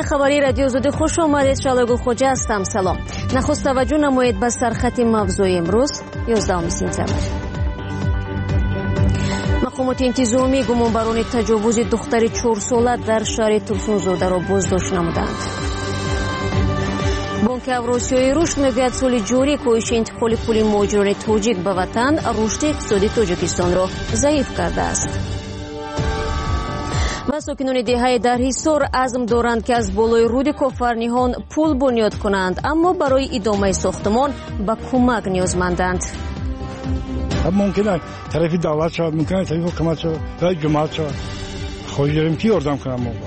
خبری رادیو آزادی خوش آمدید. شالگل خوجا هستم. سلام. نخست توجه نمایید به سرخط موضوع امروز 11 سپتامبر. مقامات انتظامی گمانبران تجاوز دختر 4 ساله در شهر ترسونزاده را بازداشت نمودند. بانک اوراسیایی رشد میگوید سال جاری کاهش انتقال پول مهاجران تاجیک به وطن رشد اقتصادی تاجیکستان را ضعیف کرده است. و ساکنان دهه در حصار عزم دارند که از بالای رود کافرنیان پل بنیاد کنند، اما برای ادامه ساختمان به کمک نیازمندند. ممکنه طرفی دولت شود، ممکنه طرفی حکومت شود، رای جماعت شود. خواهی داریم که یاردم کنم موقع.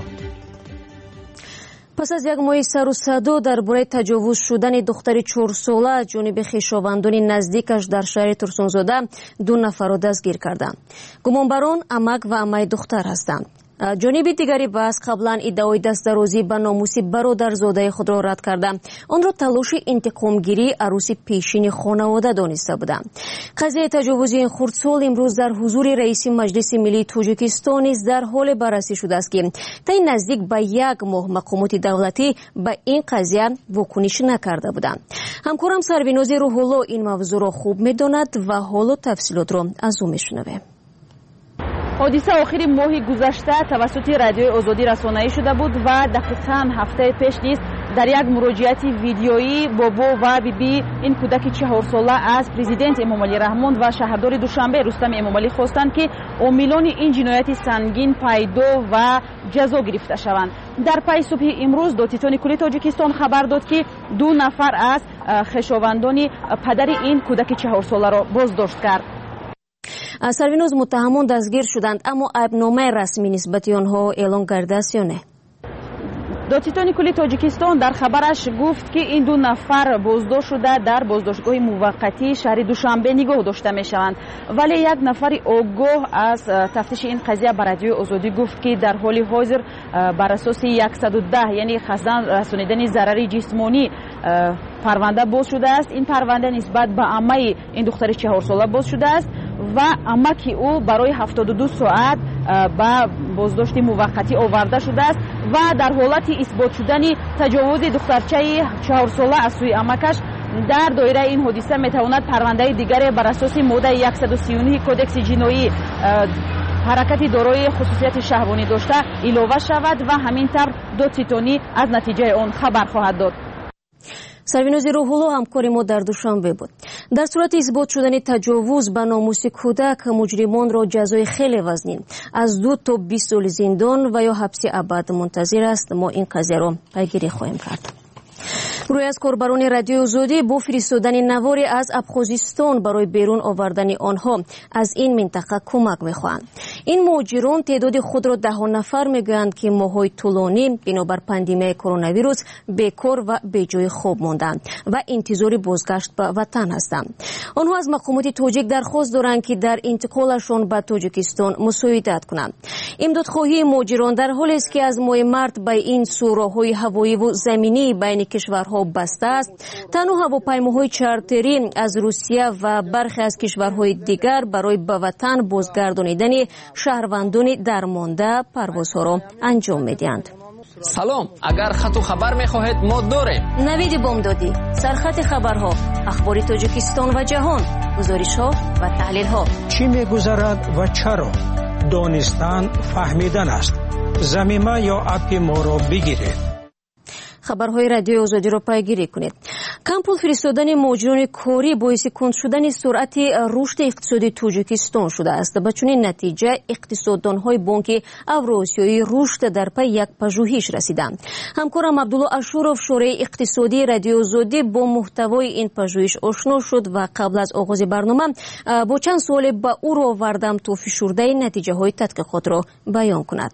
پس از یک ماه سر و صدا درباره تجاوز شدن دختر 4 ساله از جانب خویشاوندان نزدیکش در شهر ترسونزاده 2 نفر را دستگیر کردند. گمانبران عمک و عمه دختر هستند. جانب دیگری بحث قبلا ادعای دستدرازی به ناموس برادرزاده خود را رد کرده آن را تلاش انتقامگیری عروس پیشین خانواده دانسته بودند. قضیه تجاوز این خردسال امروز در حضور رئیس مجلس ملی تاجیکستان نیز در حال بررسی شده است که تا نزدیک به 1 ماه مقامات دولتی به این قضیه واکنش نکرده بودند. همکارم سربیناز روح‌الله این موضوع را خوب می‌داند و حالا تفصیلات را از او می‌شنویم. حادثه آخر ماه گذشته توسط رادیو آزادی رسانه‌ای شده بود و دقیقاً هفته پیش نیز در یک مراجعه ویدیویی بابا و بیبی این کودک 4 ساله از پرزیدنت امامعلی رحمان و شهردار دوشنبه رستم امامعلی خواستند که عاملان این جنایت سنگین پیدا و جزا گرفته شوند. در پی صبح امروز دادستان کلی تاجیکستان خبر داد که 2 نفر از خویشاوندان پدر این کودک 4 ساله را بازداشت کرد. سربیناز متهمان دستگیر شدند، اما عیبنامه رسمی نسبت آنها اعلام کرده است یا نه؟ دادستان کلی تاجیکستان در خبرش گفت که این 2 نفر بازداشت شده در بازداشتگاه موقتی شهر دوشنبه نگاه داشته می شوند، ولی یک نفر آگاه از تفتیش این قضیه به رادیو آزادی گفت که در حال حاضر بر اساس 110 یعنی خواستن رسانیدن ضرر جسمانی پرونده باز شده است. این پرونده نسبت به عمه این دختر 4 ساله باز شده است و عمه او برای 72 ساعت به بازداشت موقتی آورده شده است و در حالت اثبات شدن تجاوز دخترچه 4 ساله از سوی عمکش در دایره این حادثه میتواند پرونده دیگری بر اساس ماده 139 کدکس جنایی حرکت دارای خصوصیت شهوانی داشته علاوه شود و همین طور دادستانی از نتیجه آن خبر خواهد داد. سربیناز روح‌الله همکار ما در دوشنبه بود. در صورت اثبات شدن تجاوز به ناموس کودک مجرمان را جزای خیلی وزنی از 2 تا 20 سال زندان و یا حبس ابد منتظر است. ما این قضیه را پیگیری خواهیم کرد. روی از کاربران رادیو آزادی با فرستادن نواری از ابخازستان برای بیرون آوردن آنها از این منطقه کمک میخواهند. این مهاجران تعداد خود را 10 نفر میگویند که ماهای طولانی بنابر پاندمی کرونا ویروس بیکار و به جای خواب ماندند و انتظار بازگشت به وطن هستند. آنها از مقامات تاجیک درخواست دارند که در انتقالشان به تاجیکستان مساعدت کنند. امدادخواهی مهاجران در حالی است که از ماه مارس به این سوراخ‌های هوایی و زمینی بین کشورها بسته است. تنها هواپیماهای چارتری از روسیه و برخی از کشورهای دیگر برای به وطن بازگردانیدن شهروندان درمانده پروازها را انجام می‌دهند. سلام، اگر خط و خبر می‌خواهید ما داریم. نوید بامدادی، سرخط خبرها، اخبار تاجیکستان و جهان، گزارش‌ها و تحلیل‌ها. چی می‌گذرد و چرا؟ دانستن فهمیدن است. ضمیمه یا اپ ما را بگیرید. خبرهای رادیو آزادی را پیگیری کنید. کم پول فرستادن مهاجران کاری باعث کند شدن سرعت رشد اقتصادی تاجیکستان شده است. به چنین نتیجه اقتصاددان‌های بانک اوراسیایی رشد در پی یک پژوهش رسیدند. همکارم عبدالله اشورов شورای اقتصادی رادیو آزادی با محتوای این پژوهش آشنا شد و قبل از آغاز برنامه با چند سوال به او را آوردم تا فشرده نتیجه‌های تحقیقات را بیان کند.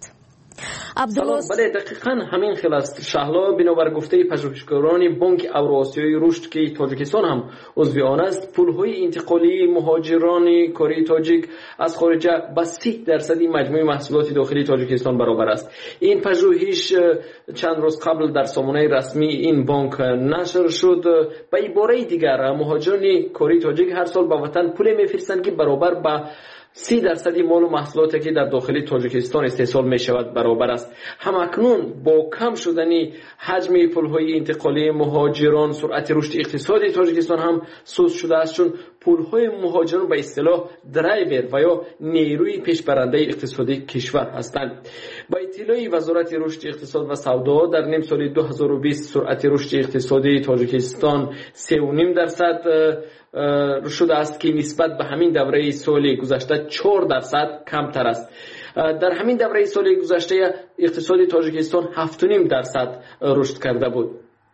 بله دقیقاً همین خیلی است شهلا. بنابر گفته پژوهشگران بانک اوراسیایی رشد که تاجیکستان هم عضو آن است، پولهای انتقالی مهاجران کاری تاجیک از خارج به 30% مجموع محصولات داخلی تاجیکستان برابر است. این پژوهش چند روز قبل در سامانه رسمی این بانک نشر شد. به عباره دیگر مهاجران کاری تاجیک هر سال به وطن پول میفرستند که برابر به 30% مال و محصولاتی که در داخل تاجیکستان استحصال می شود برابر است. همکنون با کم شدن حجم پل‌های انتقالی مهاجران سرعت رشد اقتصادی تاجیکستان هم سست شده است، چون پل‌های مهاجران به اصطلاح درایور و یا نیروی پیشبرنده اقتصادی کشور هستند. با اطلاع وزارت رشد اقتصاد و سودا در نیم سال 2020 سرعت رشد اقتصادی تاجیکستان 3.5% شده است که نسبت به همین دوره سال گذشته 4% کمتر است. در همین دوره سال گذشته اقتصاد تاجیکستان 7.5% رشد کرده بود.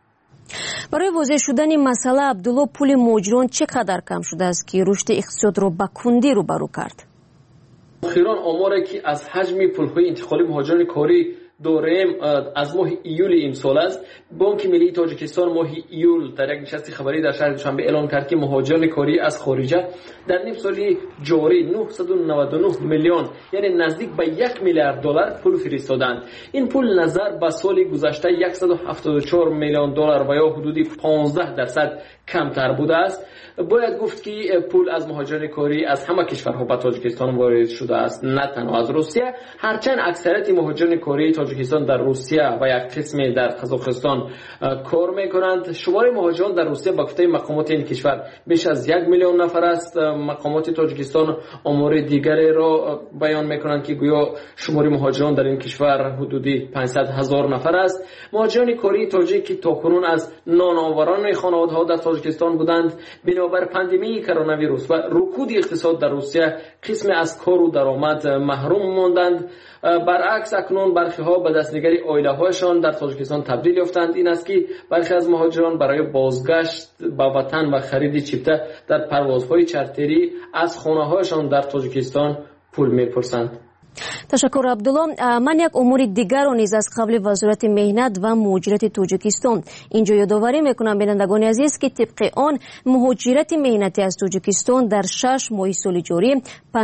برای واضح شدن مسئله عبدالله، پول مهاجران چقدر کم شده است که رشد اقتصاد را به کندی روبرو کرد؟ اخیراً آماری که از حجم پول‌های انتقالی مهاجران کاری داریم از ماه ایول این سال است. بانک ملی تاجیکستان ماه ایول در یک نشست خبری در شهر دوشنبه اعلام کرد که مهاجران کاری از خارجه در نیم سال جاری 999 میلیون یعنی نزدیک به 1 میلیارد دلار پول فرستادند. این پول نظر به سال گذشته 174 میلیون دلار و یا حدود 15% کمتر بوده است. باید گفت که پول از مهاجران کاری از همه کشورها به تاجیکستان وارد شده است، نه تنها از روسیه، هرچند اکثریت مهاجران کاری تاجیکستان در روسیه و یک قسمی در قزاقستان کار میکنند. شمار مهاجران در روسیه با گفته مقامات این کشور بیش از 1 میلیون نفر است. مقامات تاجیکستان آمار دیگری را بیان میکنند که گویا شمار مهاجران در این کشور حدودی 500,000 نفر است. مهاجران کاری تاجیک که تاکنون از نانآوران خانواده‌ها در تاجیکستان بودند، بنابر پاندمی کرونا ویروس و رکود اقتصاد در روسیه قسم از کار و درآمد محروم ماندند. برعکس اکنون برخی ها به دستنگری عائله هایشان در تاجیکستان تبدیل یافتند. این است که برخی از مهاجران برای بازگشت به وطن و خرید چیپته در پروازهای چارتری از خانه هایشان در تاجیکستان پول میپرسند. تشکر عبدالله. من یک امور دیگر را نیز از قبل وزارت مهنت و مهاجرت تاجیکستان اینجا یادآوری میکنم بینندگان عزیز که طبق آن مهاجرت مهنتی از تاجیکستان در 6 ماه سال جاری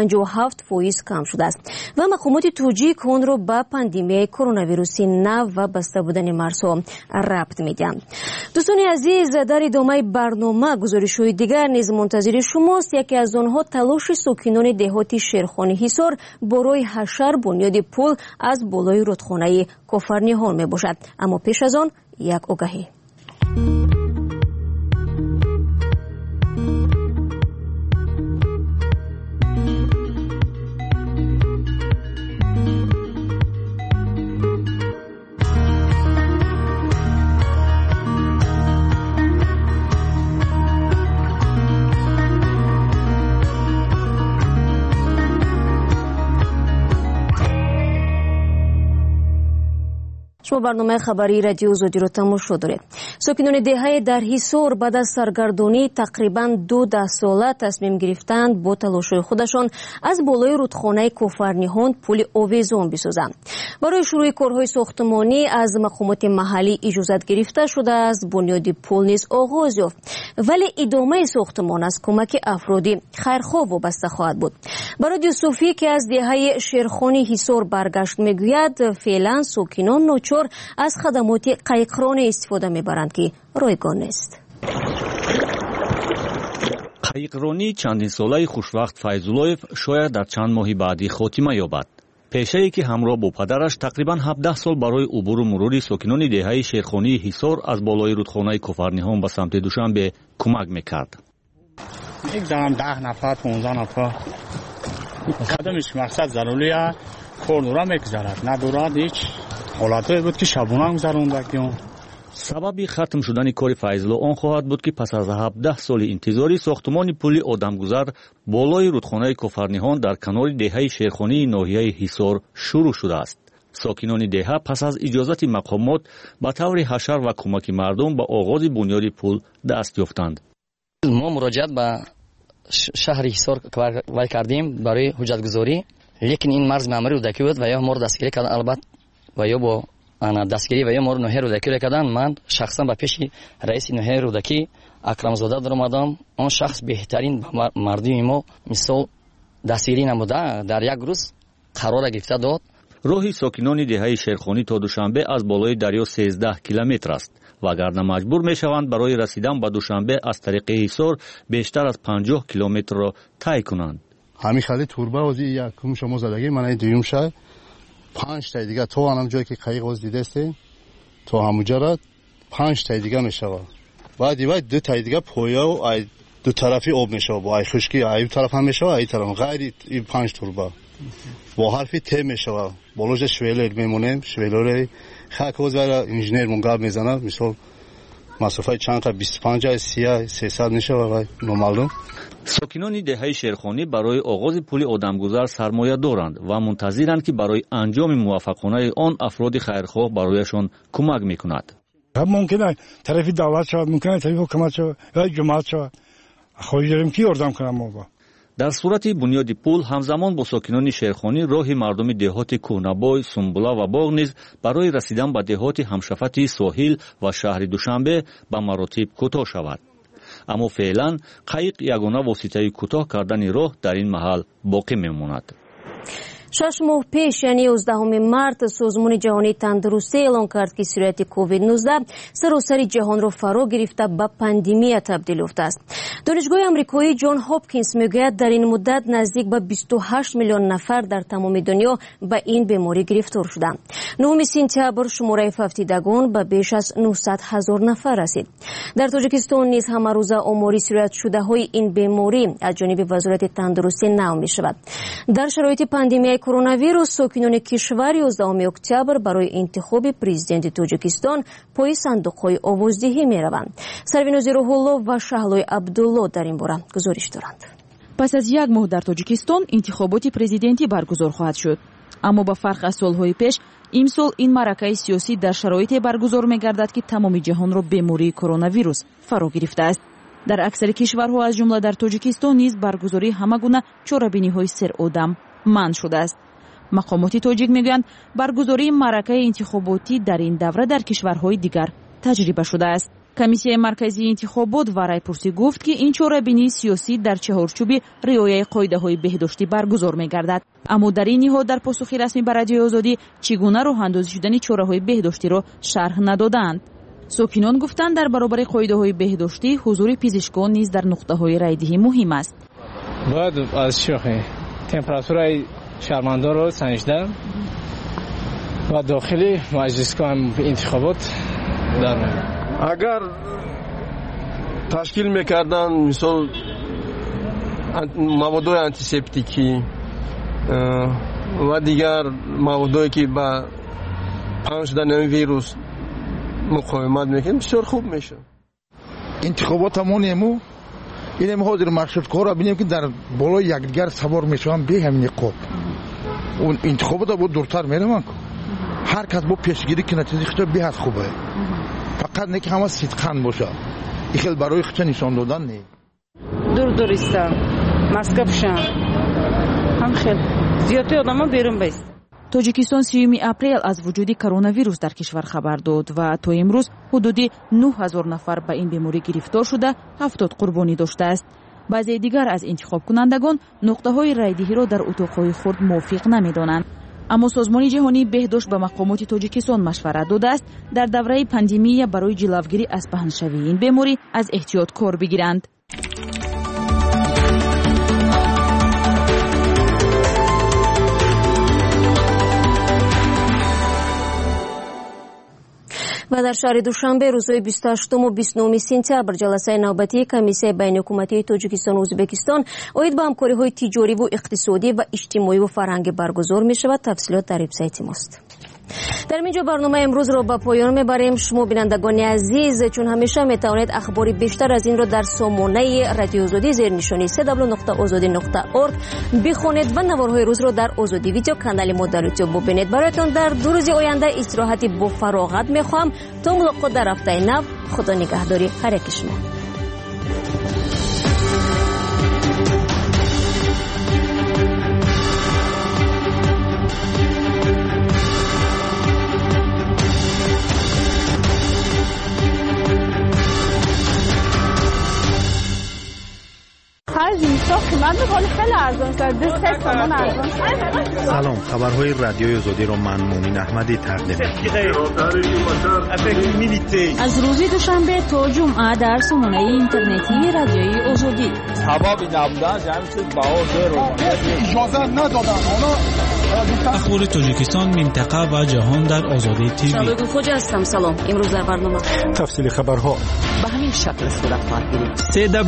57% کم شده است و مقامات تاجیک آن را به پاندمی کرونا ویروس نو و بسته بودن مرزها ربط میدهند. دوستان عزیز، در ادامه برنامه گزارش‌های دیگر نیز منتظر شماست. یکی از آنها تلاش ساکنان دهات شیرخانی حصار برای حشر بنیاد پل از بالای رودخانه کفرنیهان می باشد. اما پیش از آن یک آگهی. شما برنامه خبری رادیو زودی رو تماشا دارید. ساکنان دهه در حصار بعد از سرگردانی تقریباً 2 ساله تصمیم گرفتند با تلاش‌های خودشان از بالای رودخانه کفرنیهان پل آویزان بسازند. برای شروع کارهای ساختمانی از مقامات محلی اجازت گرفته شده از بنیاد پل نیز آغاز یافت، ولی ادامه ساختمان از کمک افرادی خیرخواه وابسته خواهد بود. برای یوسفی که از دهه شیرخانی حصار برگشت میگوید فعلا ساکنان ناچار از خدمات قایقرانی استفاده میبرند که رایگان است. قایقرانی چندین ساله خوشوقت فیض‌اللهیف شاید در چند ماه بعدی خاتمه یابد. پیشه‌ای که همراه با پدرش تقریباً 17 سال برای عبور و مرور ساکنان دهه شیرخانی حصار از بالای رودخانه کفرنیهان به سمت دوشنبه کمک میکرد. یک دارم 10 نفر 15 نفر خدمش مقصد ضروریه کار دورا میگذارد، ندارد هیچ حالتی بود که شبونه گذروندگیم. سبب ختم شدن کار فیض‌الله آن خواهد بود که پس از 17 سال انتظاری ساختمان پل آدمگذر بالای رودخانه کفرنیهان در کنار دهه شیرخانی ناحیه حصار شروع شده است. ساکنان دهه پس از اجازت مقامات به طور حشر و کمک مردم به آغاز بنیاد پل دست یافتند. ما مراجعت به شهر حصار کردیم برای حجت گذاری، لیکن این مرز معماری رودکی بود و یا ما رو دستگیری کردن. البته و یا با دستگیری و یا ما رو ناحیه رودکی کردن. من شخصا به پیش رئیس ناحیه رودکی اکرم زاده در اومدم. اون شخص بهترین مردم ما مثال دستگیری نموده در یک روز قرار گرفته داد. راه ساکنان دهه شیرخانی تا دوشنبه از بالای دریا 13 کیلومتر است و اگر مجبور میشوند برای رسیدن به دوشنبه از طریق حصار بیشتر از 50 کیلومتر را طی کنند. همین خالی توربه وزی یکم شما زدگی من دویم شای 5 تا دیگه تو هم جایی که قایق وز دیده است تو همونجا را 5 تا دیگه میشه بعد 2 تا دیگه پویا و دو طرفی آب میشه با خشکی ای طرف هم میشه ای طرف غیر این 5 توربه با حرفی ت میشه بالوش شویلر میمونه شویلر خاک وز برای انجینیر منگاب میزنه مثلا مسافت چند تا 25 30 300 میشه و نورمال. ساکنان دهه شیرخانی برای آغاز پل آدمگذر سرمایه دارند و منتظرند که برای انجام موفقانه آن افراد خیرخواه برایشان کمک میکند. ممکنه طرف دولت شود، ممکنه طرف حکومت شود یا جماعت شود. خواهی داریم کی یاردم کنم ما. در صورت بنیاد پل همزمان با ساکنان شیرخانی راه مردم دهات کوهنبای، سنبوله و باغ نیز برای رسیدن به دهات همشفت ساحل و شهر دوشنبه به مراتب کوتاه شود. اما فعلا قایق یگانه واسطه کوتاه کردن راه در این محل باقی میماند. 6 ماه پیش یعنی 11 مارت سازمان جهانی تندرستی اعلان کرد که سیریت کووید 19 سراسر جهان را فرا گرفته به پاندمی تبدیل یافته است. دانشگاه آمریکایی جان هاپکینز میگوید در این مدت نزدیک به 28 میلیون نفر در تمام دنیا به این بیماری گرفتار شدند. 9 سپتامبر شماره فوتیدگان به بیش از 900,000 نفر رسید. در تاجیکستان نیز همه روزه آماری سیریت شده های این بیماری از جانب وزارت تندرستی نام می شود. در شرایط پاندمی کرونا ویروس ساکنان کشور 11 اکتبر برای انتخاب پرزیدنت تاجیکستان پای صندوق‌های آوازدهی می‌روند. سروینوز روح‌الله و شهلوی عبدالله در این باره گزارش دارند. پس از یک ماه در تاجیکستان انتخابات پرزیدنتی برگزار خواهد شد. اما با فرق از سال‌های پیش امسال این معرکه سیاسی در شرایطی برگزار می‌گردد که تمام جهان را بیماری کرونا ویروس فرا گرفته است. در اکثر کشورها از جمله در تاجیکستان نیز برگزاری همه گونه چاره‌بینی‌های سرآدم منع شده است. مقامات تاجیک میگویند برگزاری معرکه انتخاباتی در این دوره در کشورهای دیگر تجربه شده است. کمیسیون مرکزی انتخابات و رایپرسی گفت که این چاره‌بینی سیاسی در چهارچوب رعایت قاعده‌های بهداشتی برگزار می‌گردد. اما در این نهاد در پاسخی رسمی به رادیوی آزادی چگونه راه‌اندازی شدن چاره‌های بهداشتی را شرح ندادند. ساکنان گفتند در برابر قاعده‌های بهداشتی حضور پزشکان نیز در نقطه‌های رایدهی مهم است. باید از شوخی تمپراتور شهروندان را سنجیده و داخل مجلسگاه انتخابات در اگر تشکیل میکردن مثال موادهای آنتیسپتیکی و دیگر موادهایی که با پنج شدن این ویروس مقاومت میکنن بسیار خوب میشه. انتخابات همونیمو این حاضر مقصود کار ببینیم که در بالای یکدیگر سوار میشون به همین قاب اون انتخابات بود دورتر میرم هر کس با پیشگیری که نتیجه خود به از خوبه فقط نه که همه صدقان باشه این خیلی برای خود نشان دادن نه دور است ماسک بپوشن هم خیلی زیادی آدما بیرون بیست. تاجیکستان 3 اپریل از وجود کرونا ویروس در کشور خبر داد و تا امروز حدودی 9000 نفر به این بیماری گرفتار شده 70 قربانی داشته است. بعضی دیگر از انتخاب کنندگان نقطه‌های رایدهی را در اتاق‌های خود موافق نمی‌دانند. اما سازمان جهانی بهداشت به مقامات تاجیکستان مشورت داده است در دوره پاندمی برای جلوگیری از پهنشوی این بیماری از احتیاط کار بگیرند. و در شهر دوشنبه روزهای 28 و 29 سپتامبر جلسه نوبتی کمیسیون بین‌حکومتی تاجیکستان و ازبکستان اوید به همکاری‌های تجاری و اقتصادی و اجتماعی و فرهنگی برگزار می‌شود. تفصیلات در وبسایت ماست. در اینجا برنامه امروز را به پایان میبریم. شما بینندگان عزیز چون همیشه میتوانید اخباری بیشتر از این را در سامانه رادیو آزادی زیر نشانی www.azadi.org بخوانید و نوارهای روز را در آزادی ویدیو کانال ما در یوتیوب ببینید. برایتان در 2 روز آینده استراحتی با فراغت میخواهم. تا ملاقات در هفته نو. خدا نگهداری هر یک شما. خرج ساخت مردم حالی خیلی ارزان شد 3 تومان ارزان شد. سلام، خبرهای رادیوی آزادی را من مومن احمدی تقدیم می‌کنم. از روز دوشنبه تا جمعه در سامانه اینترنتی رادیوی آزادی. اجازه ندادن اخبار تاجیکستان، منطقه و جهان در آزادی تیوی. شباب خوش هستم. سلام. امروز در برنامه تفصیل خبرها به همین شکل صورت خواهد گرفت.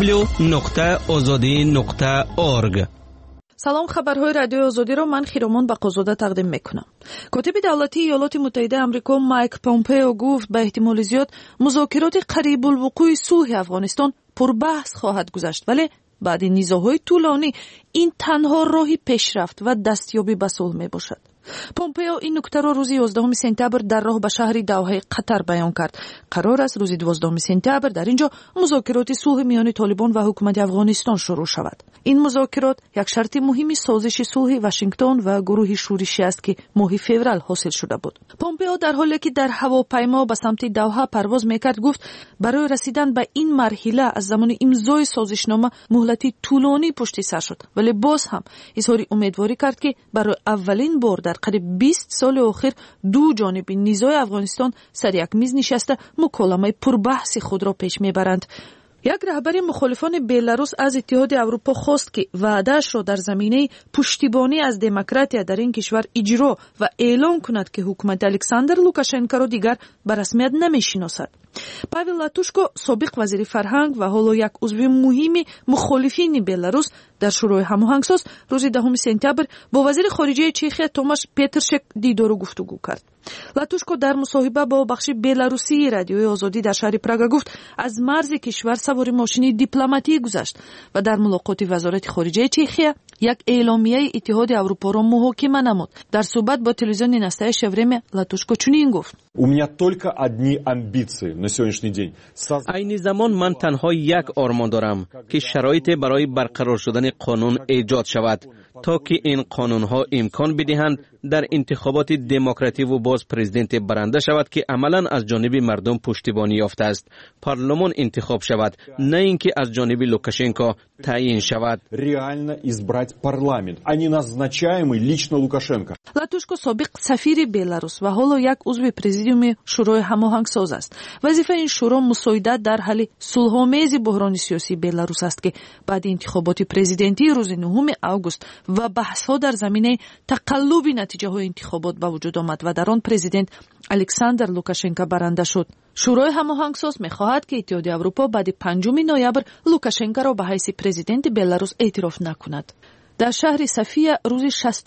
www.azadi.org. سلام، خبرهای رادیو آزادی رو من خیرامان بقازاده تقدیم میکنم. کاتب دولتی ایالات متحده آمریکا مایک پومپئو گفت به احتمال زیاد مذاکرات قریب الوقوع صلح افغانستان پربحث خواهد گذشت، ولی بعد نزاع‌های طولانی این تنها راهی پیشرفت و دستیابی به صلح میباشد. پومپئو این نکته را روز 11 سپتامبر در راه به شهر دوحه قطر بیان کرد. قرار است روز 12 سپتامبر در اینجا مذاکرات صلح میان طالبان و حکومت افغانستان شروع شود. این مذاکرات یک شرط مهمی سازش صلح واشنگتن و گروه شورشی است که ماه فوریه حاصل شده بود. پومپئو در حالی که در هواپیما به سمت دوحه پرواز میکرد گفت برای رسیدن به این مرحله از زمان امضای سازشنامه مهلتی طولانی پشت سر شد، ولی باز هم اظهار امیدواری کرد که برای اولین بار در قریب 20 سال اخیر دو جانب نزاع افغانستان سر یک میز نشسته مکالمه پربحث خود را پیش میبرند. یک رهبر مخالفان بلاروس از اتحاد اروپا خواست که وعده‌اش را در زمینه پشتیبانی از دموکراسی در این کشور اجرا و اعلام کند که حکومت الکساندر لوکاشنکو را دیگر به رسمیت نمی‌شناسد. پاول لاتوشکو، سابق وزیر فرهنگ و حالا یک عضو مهم مخالفین بلاروس، در شورای هماهنگساز روز 10 سپتامبر با وزیر خارجه چخیا توماش پترشک دیدار و گفتگو کرد. لاتوشکو در مصاحبه با بخش بلاروسی رادیوی آزادی در شهر پراگ گفت از مرز کشور سوار ماشین دیپلماتی گذشت و در ملاقات وزارت خارجه چخیا یک اعلامیه اتحاد اروپا را محاکمه نمود. در صحبت با تلویزیون نستایش ورمه لاتوشکو چنین گفت: У меня только одни амбиции на сегодняшний день. این زمان من تنها یک آرمان دارم که شرایط برای برقرار شدن قانون ایجاد شود تا که این قانون‌ها امکان بدهند در انتخابات دموکراتیک و باز پرزیدنت برنده شود که عملاً از جانب مردم پشتیبانی یافته است. پارلمان انتخاب شود، نه اینکه از جانب لوکاشنکو تعیین شود. Реально избрать парламент, а не назначаемый лично Лукашенко. لاتوشکو سابق سفیر بلاروس و حالا یک عضو پرزیدیوم شورای هماهنگساز است. وظیفه این شورا مساعدت در حل صلح‌آمیز بحران سیاسی بلاروس است که بعد انتخابات پرزیدنتی روز 9 آگوست و بحث‌ها در زمینه تقلب نتیجه‌های انتخابات به وجود آمد و در آن پرزیدنت الکساندر لوکاشنکو برنده شد. شورای هماهنگساز می‌خواهد که اتحاد اروپا بعد 5 نوامبر لوکاشنکو را به حیث پرزیدنت بلاروس اعتراف نکند. در شهر صفیه روز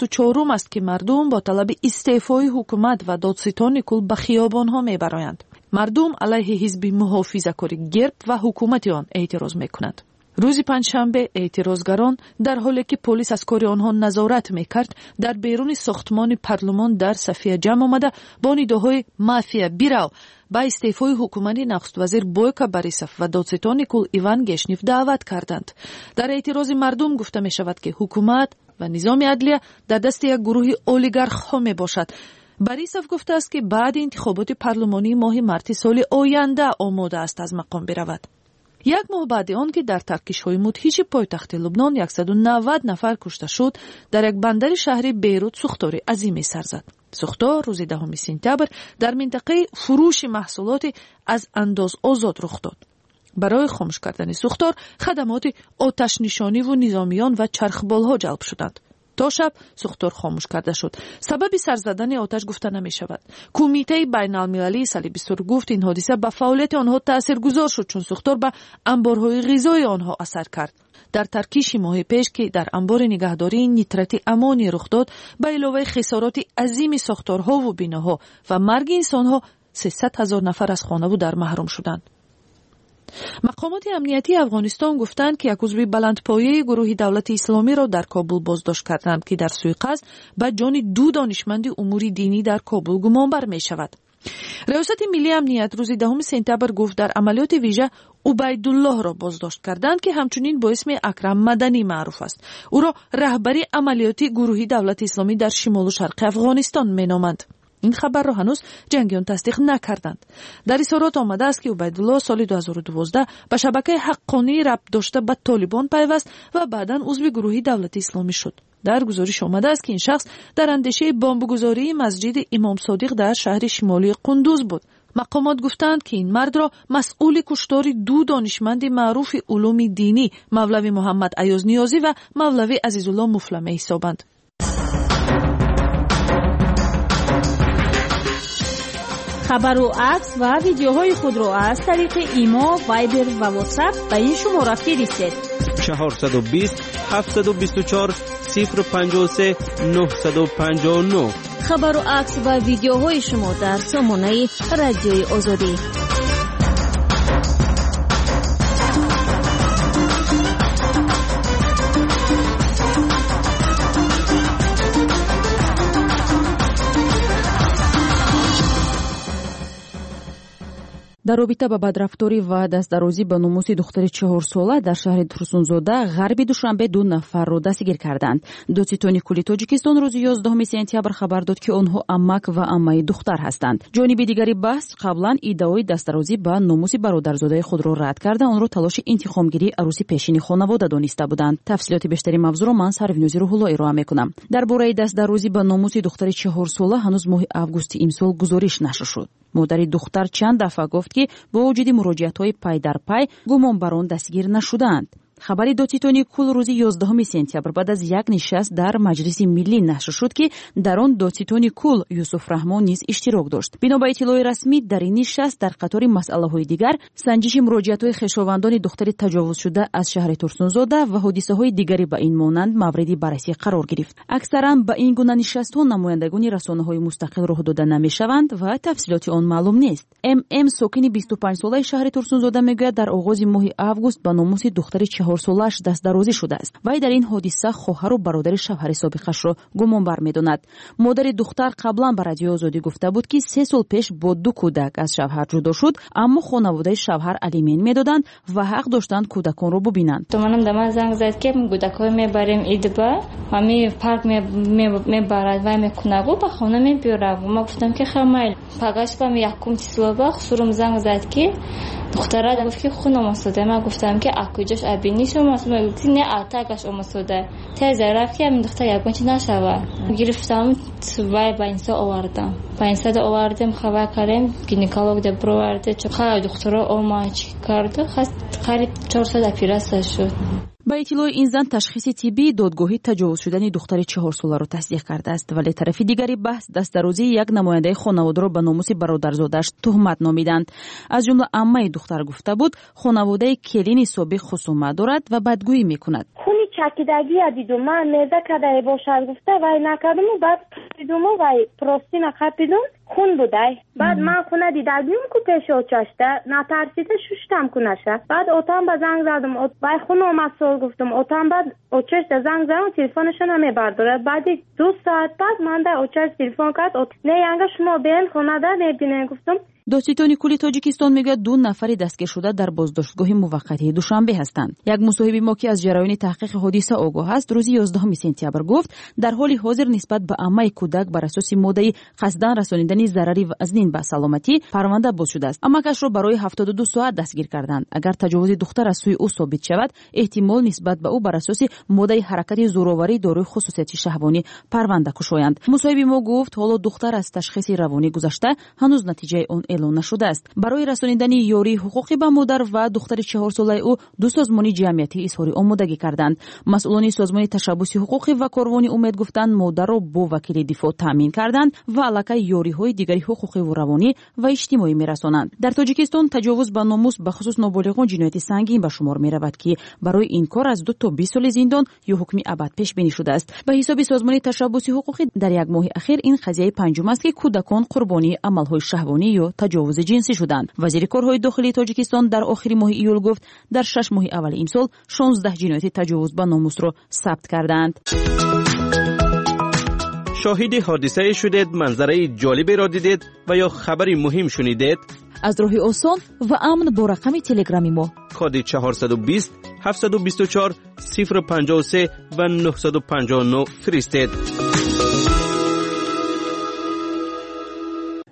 64 است که مردم با طلب استعفای حکومت و دادستان کل به خیابان‌ها می‌برآیند. مردم علیه حزب محافظه‌کاری گرب و حکومت آن اعتراض می‌کنند. روز پنجشنبه اعتراضگران در حالی که پلیس از کار آنها نظارت میکرد در بیرون ساختمان پارلمان در صفیه جمع آمده با نداهای مافیا بیراو با استعفای حکومت نخست وزیر بویکا باریسوف و دادستان کل ایوان گشنیف دعوت کردند. در اعتراض مردم گفته می شود که حکومت و نظام عدلیه در دست یک گروه اولیگارخ ها می باشد. باریسوف گفته است که بعد انتخابات پارلمانی ماه مارس سال آینده آماده است از مقام برود. یک ماه بعد آن که در ترکش‌های مدهش پایتخت لبنان 190 نفر کشته شد، در یک بندر شهر بیروت سوختار عظیمی سر زد. سوختار روز 10 سپتامبر در منطقه فروش محصولات از انداز آزاد رخ داد. برای خاموش کردن سوختار خدمات آتش نشانی و نظامیان و چرخبال‌ها جلب شدند. تا شب سوختار خاموش کرده شد. سبب سر زدن آتش گفته نمی شود. کمیته بین المللی سال 22 گفت این حادثه به فعالیت آنها تاثیرگذار شد چون سوختار به انبارهای غذایی آنها اثر کرد. در ترکیش ماه پیش که در انبار نگهداری نیترات امانی رخ داد، به علاوه خسارات عظیم ساختارها و بناها و مرگ انسانها 300,000 نفر از خانه و در محروم شدند. مقامات امنیتی افغانستان گفتند که یک عضو بلندپایه گروه دولت اسلامی را در کابل بازداشت کردند که در سوی قصد به جان 2 دانشمند امور دینی در کابل گمانبر می شود. ریاست ملی امنیت روز 10 سپتامبر گفت در عملیات ویژه عبیدالله را بازداشت کردند که همچنین با اسم اکرم مدنی معروف است. او را رهبری عملیات گروه دولت اسلامی در شمال و شرق افغانستان می نامند. این خبر را هنوز جنگیان تصدیق نکردند. در اظهارات آمده است که عبیدالله سال 2012 به شبکه حقانی ربط داشته به طالبان پیوست و بعداً عضو گروه دولت اسلامی شد. در گزارش آمده است که این شخص در اندیشه بمبگذاری مسجد امام صادق در شهر شمالی قندوز بود. مقامات گفتند که این مرد را مسئول کشتار 2 دانشمند معروف علوم دینی مولوی محمد ایاز نیازی و مولوی عزیزالله مفلمه حسابند. خبر و عکس و ویدیوهای خود را از طریق ایما، وایبر و واتساپ به این شماره فرستید. 420 724 053 959. خبر و عکس و ویدیوهای شما در سامانه رادیوی آزادی. در رابطه با بدرفتاری و دستدرازی به ناموس دختر 4 ساله در شهر ترسونزاده غرب دوشنبه 2 نفر را دستگیر کردند. دادستانی کلی تاجیکستان روز 11 سپتامبر خبر داد که آنها عمک و عمه دختر هستند. جانب دیگری بحث قبلا ادعای دستدرازی به ناموس برادرزاده خود را رد کرده آن را تلاش انتخابگیری عروسی پیشین خانواده دانسته بودند. تفصیلات بیشتری موضوع را من سروینوزی روح‌الله ارائه می‌کنم. درباره دستدرازی به ناموس دختر 4 ساله هنوز ماه август امسال گزارش نشر شد. مادر دختر چند دفعه گفت که با وجود مراجعت‌های پای در پای گمانبران دستگیر نشدند. خبری دادستانی کل روز 11 سپتامبر بعد از یک نشست در مجلس ملی نشر شد که در آن دادستانی کل یوسف رحمان نیز اشتراک داشت. بنا به اطلاع رسمی در این نشست در قطار مسئله‌های دیگر سنجش مراجعت‌های خویشاوندان دختر تجاوز شده از شهر ترسونزاده و حادثه‌های دیگری به این مانند مورد بررسی قرار گرفت. اکثرا به این گونه نشست‌ها نمایندگان رسانه‌های مستقل راه داده نمی‌شوند و تفصیلات آن معلوم نیست. ام ساکن 25 ساله شهر ترسونزاده میگوید در آغاز ماه август به ناموس دختر 4 سالش دستدرازی شده است. وی در این حادثه خواهر و برادر شوهر سابقش را گمانبر می‌داند. مادر دختر قبلا به رادیو آزادی گفته بود که 3 سال پیش با 2 کودک از شوهر جدا شد، اما خانواده شوهر الیمن می‌دادند و حق داشتند کودکان را ببینند. تو منم دم زنگ زد که کودکای میبریم ایدبا، همین پارک میبرد و میکنه و به خانه میبره. ما گفتم که خمیل پگاش با یکم چیزا با خسرم زنگ زد که دختره گفت که خونم آسوده. من گفتم که اکوجاش ابینی شما گفتی نه اتاقش آسوده. تازه رفت که این دختر یکم نشوه. گرفتم وای با اینسا آوردم. با اینسا آوردم خبر کردم گینکولوگ دبر آورده. چه خیلی دختره آماچ کرده. قریب 400 اپیراسه شد. با اطلاع این زن تشخیص طبی دادگاهی تجاوز شدن دختر 4 ساله را تصدیق کرده است، ولی طرف دیگری بحث دستدرازی یک نماینده خانواده را به ناموس برادرزاده‌اش تهمت نامیدند. از جمله عمه دختر گفته بود خانواده کلین سابق خصومت دارد و بدگویی میکند. خونی چکیدگی دیدم من میزه کده باشد گفته و نکردم و بعد دیدم و پروستی نخپیدم خون بوده. بعد من خونه دیدگیم که پیش اوچشته نترسیده ششتم کنشه. بعد اوتام به زنگ زدم و خون اومد سول گفتم اوتام بعد اوچش زنگ زدم تلفنشو نمیبرداره. بعد 2 ساعت بعد من در اوچش تلفن کرد نه یعنی شما بیان خونه ده نبینه. گفتم دادستانی کلی تاجیکستان میگه 2 نفر دستگیر شده در بازداشتگاه موقتی دوشنبه هستند. یک مصاحبه ما که از جریان تحقیق حادثه آگاه است روز 11 سپتامبر گفت در حال حاضر نسبت به عمه کودک بر اساس ماده قصداً رسانیدن ضرری و اذن به سلامتی پرونده باز شده است. عمه‌اش را برای 72 ساعت دستگیر کردند. اگر تجاوز دختر از سوی او ثابت شود احتمال نسبت به او بر اساس ماده حرکت زورآوری دارای خصوصیت شهوانی پرونده کشایند. مصاحبه ما گفت حالا دختر از تشخیص روانی گذشته هنوز نتیجه آن اعلام نشده است. برای رسانیدن یاری حقوقی به مادر و دختر 4 ساله او 2 سازمان جمعیتی اظهار آمادگی کردند. مسئولان سازمان تشبث حقوقی و کاروانی امید گفتند مادر را با وکیل دفاع تامین کردند و علاقه یاری‌های دیگری حقوقی و روانی و اجتماعی می‌رسانند. در تاجیکستان تجاوز به ناموس به خصوص نابالغان جنایت سنگین به شمار می‌رود که برای این کار از 2 تا 20 سال زندان یا حکم ابد پیش بینی شده است. به حساب سازمان تشبث حقوقی در یک ماه اخیر این قضیه پنجم است که کودکان قربانی عمل‌های شهوانی یا تجاوز جنسی شدند. وزیر کارهای داخلی تاجیکستان در آخر ماه ایول گفت در 6 ماه اول امسال 16 جنایت تجاوز به ناموس را ثبت کردند. شاهد حادثه شدید، منظره جالبی را دیدید و یا خبری مهم شنیدید؟ از راه آسان و امن با رقم تلگرامی ما کد 420 724 053 و 959 فرستید.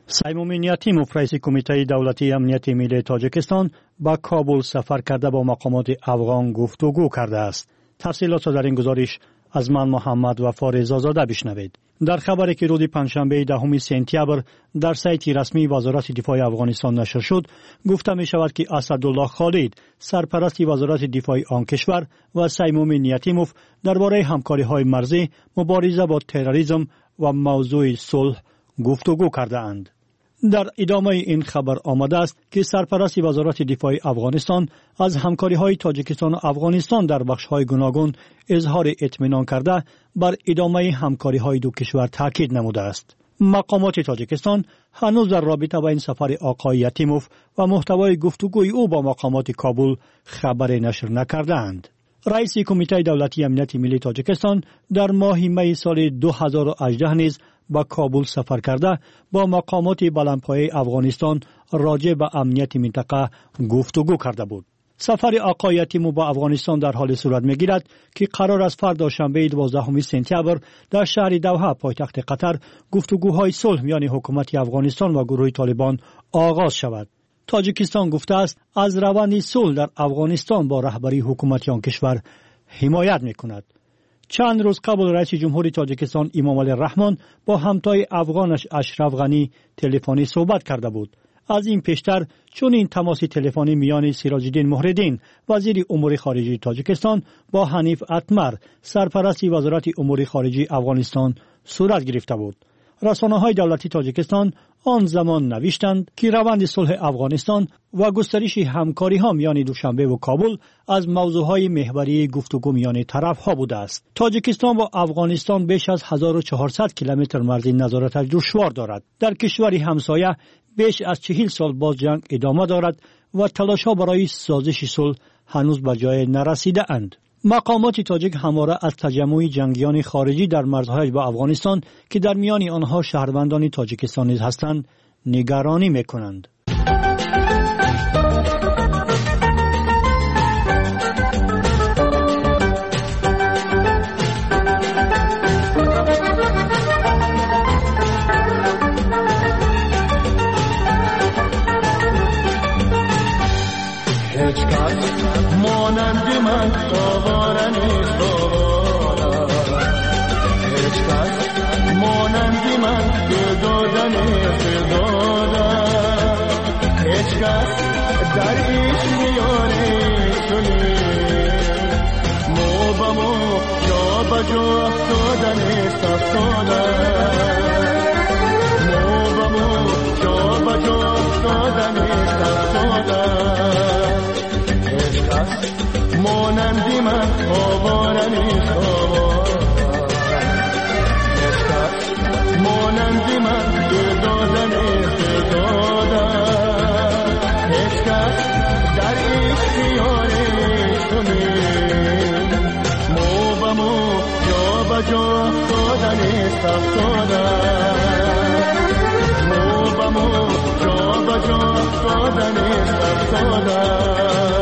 سیموم نیاتیموف رئیس کمیته دولتی امنیت ملی تاجیکستان به کابل سفر کرده با مقامات افغان گفتگو کرده است. تفصیلات را در این گزارش از من محمد وفا رضازاده بشنوید. در خبری که روز پنجشنبه 10 سپتامبر در سایت رسمی وزارت دفاع افغانستان نشر شد، گفته می شود که اسدالله خالد، سرپرست وزارت دفاع آن کشور، و سیموم نیاتیموف درباره همکاری‌های مرزی، مبارزه با تروریسم و موضوع صلح گفتگو کرده اند. در ادامه این خبر آمده است که سرپرست وزارت دفاع افغانستان از همکاری‌های تاجیکستان و افغانستان در بخش‌های گوناگون اظهار اطمینان کرده بر ادامه همکاری‌های دو کشور تاکید نموده است. مقامات تاجیکستان هنوز در رابطه با این سفر آقای یتیموف و محتوای گفتگوی او با مقامات کابل خبری نشر نکردند. رئیس کمیته دولتی امنیت ملی تاجیکستان در ماه می سال 2018 نیز با کابل سفر کرده با مقامات بلندپایه افغانستان راجع به امنیت منطقه گفتگو کرده بود. سفر آقای یتیموف با افغانستان در حال صورت می‌گیرد که قرار است فردا شنبه 12 سپتامبر در شهر دوحه پایتخت قطر گفتگوهای صلح میان حکومت افغانستان و گروه طالبان آغاز شود. تاجیکستان گفته است از روند صلح در افغانستان با رهبری حکومت آن کشور حمایت می‌کند. چند روز قبل رئیس جمهوری تاجیکستان امامعلی رحمان با همتای افغانش اشرف غنی تلفنی صحبت کرده بود. از این پیشتر چون این تماس تلفنی میان سراج‌الدین محردین وزیر امور خارجه تاجیکستان با حنیف اتمر سرپرست وزارت امور خارجه افغانستان صورت گرفته بود. رسانه‌های دولتی تاجیکستان آن زمان نوشتند که روند صلح افغانستان و گسترش همکاری‌ها میان دوشنبه و کابل از موضوعهای محوری گفتگو میان طرف‌ها بوده است. تاجیکستان با افغانستان بیش از 1400 کیلومتر مرزی نظارتش دشوار دارد. در کشوری همسایه بیش از 40 سال باز جنگ ادامه دارد و تلاش‌ها برای سازش صلح هنوز به جای نرسیده اند. مقامات تاجیک همواره از تجمع جنگیان خارجی در مرزهای با افغانستان که در میان آنها شهروندان تاجیکستان نیز هستند نگرانی می‌کنند. مانند من آواره نیست آواره، هیچ کس مانند من داده نیست داده، هیچ کس در عشق یاریشو نیست، مو به مو جا به جا افتاده نیست افتاده، مو به مو جا به جا افتاده نیست افتاده، مانندی من آواره نیست آواره، مانندی من داده نیست داده، هیچ کس در عشق یاریشو نیست، مو به مو جا به جا افتاده نیست افتاده، مو به مو جا به جا افتاده نیست افتاده.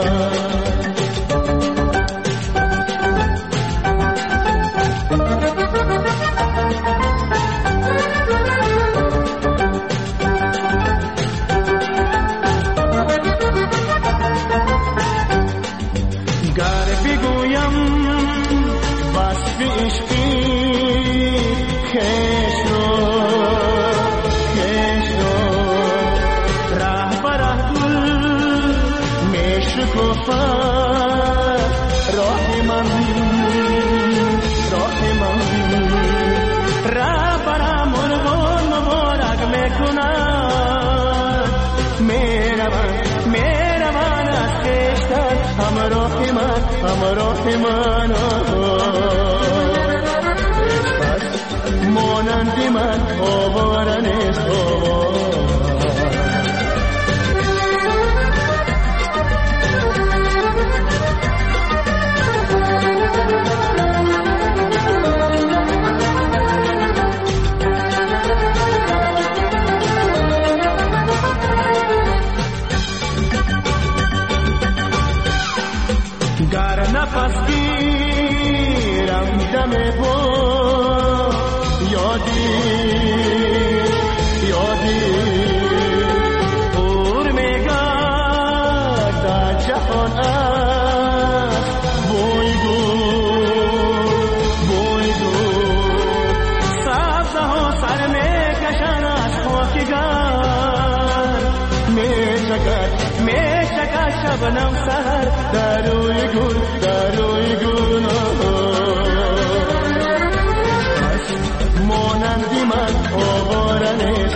مانندی من آواره نیست آواره، گر نفس گیرم دم با یادی کرد میشکه شبنم سهر در روی گل مانندی من آوارنش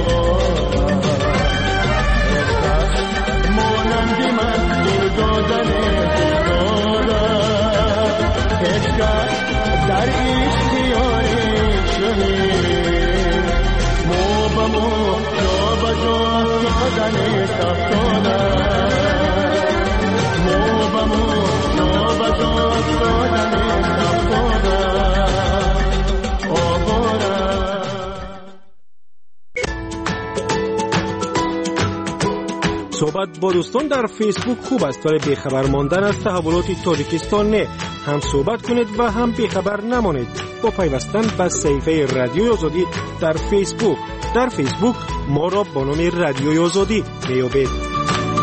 مانندی من دل دادنش هشگاه در اشتیاری شدیم مو با مو جا با جا دادنش افتادن مو با مو جا با جا دادنش افتادن صحبت با دوستان در فیسبوک خوب است ولی بیخبر ماندن از تحولات تاجیکستان نه. هم صحبت کنید و هم بیخبر نمانید با پیوستن به صفحه رادیوی آزادی در فیسبوک. در فیسبوک ما را با نام رادیوی آزادی میابید.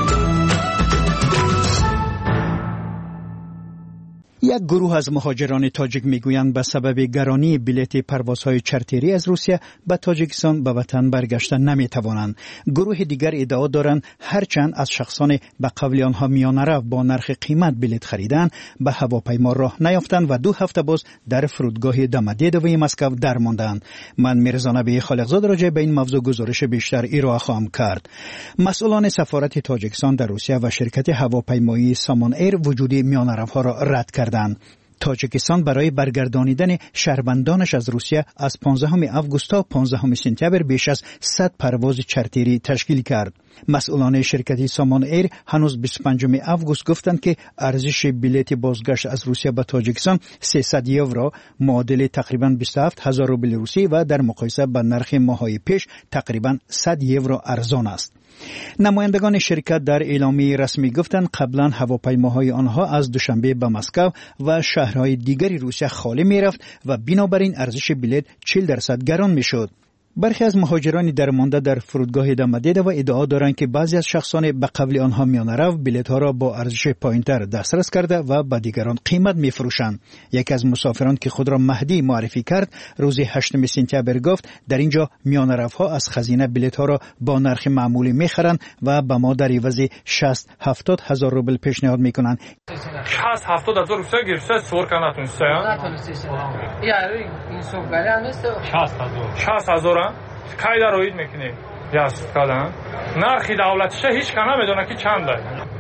یک گروه از مهاجران تاجیک میگویند به سبب گرانی بلیط پروازهای چارتری از روسیه به تاجیکستان به وطن برگشتن نمیتوانند. گروه دیگر ادعا دارند هرچند از شخصان به قول آنها میانه رو با نرخ قیمت بلیط خریدن به هواپیما راه نیافتند و 2 هفته باز در فرودگاه دمدیدوی مسکو درماندند. من میرزا نبی خالقزاد راجع به این موضوع گزارش بیشتر ارائه خواهم کرد. مسئولان سفارت تاجیکستان در روسیه و شرکت هواپیمایی سامان ایر وجود میانه روها را رد کردند. تاجیکستان برای برگردانیدن شهروندانش از روسیه از 15 آگوست تا 15 سپتامبر بیش از 100 پرواز چارتری تشکیل کرد. مسئولان شرکت سامان ایر هنوز 25 آگوست گفتند که ارزش بلیط بازگشت از روسیه به تاجیکستان 300 یورو معادل تقریباً 27000 روبل روسی و در مقایسه با نرخ ماه‌های پیش تقریباً 100 یورو ارزان است. نمایندگان شرکت در اعلامیه رسمی گفتند قبلا هواپیماهای آنها از دوشنبه به مسکو و شهرهای دیگری روسیه خالی می‌رفت و بنابراین ارزش بلیط 40% گران می‌شد. برخی از مهاجران درمانده در فرودگاه دمدیده و ادعا دارند که بعضی از شخصان به قول آنها میانه‌رو بلیط‌ها را با ارزش پایین‌تر دسترس کرده و به دیگران قیمت می‌فروشند. یکی از مسافران که خود را مهدی معرفی کرد روز 8 سپتامبر گفت در اینجا میانه‌روها از خزینه بلیط‌ها را با نرخ معمولی می‌خرند و به ما در عوض 60-70 هزار روبل پیشنهاد می‌کنند. 60-70 هزار روبل گرفته سور کناتون این سوگاری هست 60 هزار کای داروید میکنیم یاست کدام نرخی دولتیشه هیچ کنه میدونه که چنده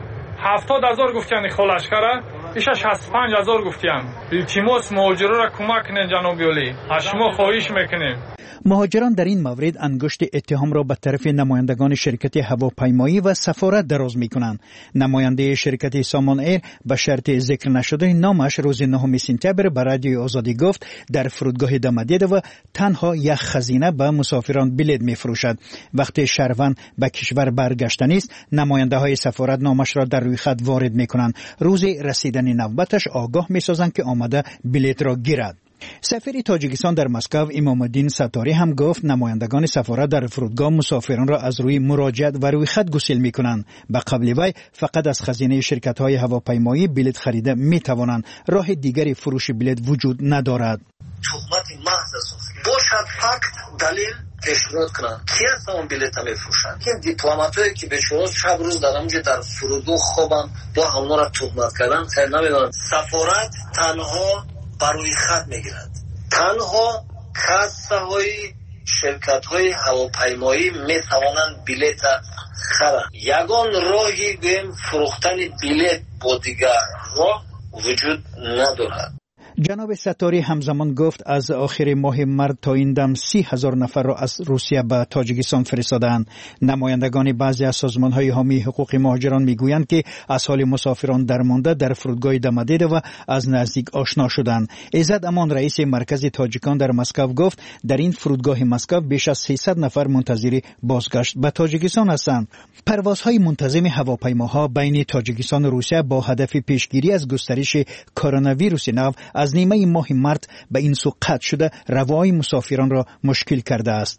70,000 گفتیان خلاص کرده ایش 65,000 گفتیان التماس مهاجرا را کمک کنین جناب علی شما خواهش میکنیم. مهاجران در این مورد انگشت اتهام را به طرف نمایندگان شرکت هواپیمایی و سفارت دراز می‌کنند. نماینده شرکت سامان ایر به شرط ذکر نشدن نامش روز 9 سپتامبر به رادیوی آزادی گفت در فرودگاه دمدیده و تنها یک خزینه به مسافران بلیط می‌فروشد. وقتی شهروند به کشور برگشته است، نماینده‌های سفارت نامش را در روی خط وارد می‌کنند. روز رسیدن نوبتش آگاه می‌سازند که آمده بلیط را گیرد. سفیر تاجیکستان در مسکو امام الدین ستاری هم گفت نمایندگان سفارت در فرودگاه مسافران را از روی مراجعت و روی خط گسیل می‌کنند. به قول وی فقط از خزینه شرکت‌های هواپیمایی بلیط خریده می‌توانند. راه دیگری فروش بلیط وجود ندارد. تهمت محض است. باشد فقط دلیل پیشنهاد کنند کی از اون بلیط می‌فروشند. این دیپلماتایی که به شما شب روز دارن در فرودگاه خوابن با همون را تهمت کردن خیر نمی‌دونن. سفارت تنها برای خط میگیرد. تنها کاسه های شرکت های هواپیمایی میتوانند بلیط خرند. یگان راهی گویم فروختن بلیط با دیگر راه وجود ندارد. جناب ستاری همزمان گفت از آخر ماه مارس تا این دم 30,000 نفر را از روسیه به تاجیکستان فرستادند. نمایندگان بعضی از سازمان‌های حامی حقوق مهاجران میگویند که از حال مسافران درمانده در فرودگاه دمدیده و از نزدیک آشنا شدند. عزت امان رئیس مرکز تاجیکان در مسکو گفت در این فرودگاه مسکو بیش از 300 نفر منتظر بازگشت به تاجیکستان هستند. پروازهای منتظم هواپیماها بین تاجیکستان و روسیه با هدف پیشگیری از گسترش کرونا ویروس نو از نیمه ماه مارس به این سو قطع شده روای مسافران را مشکل کرده است.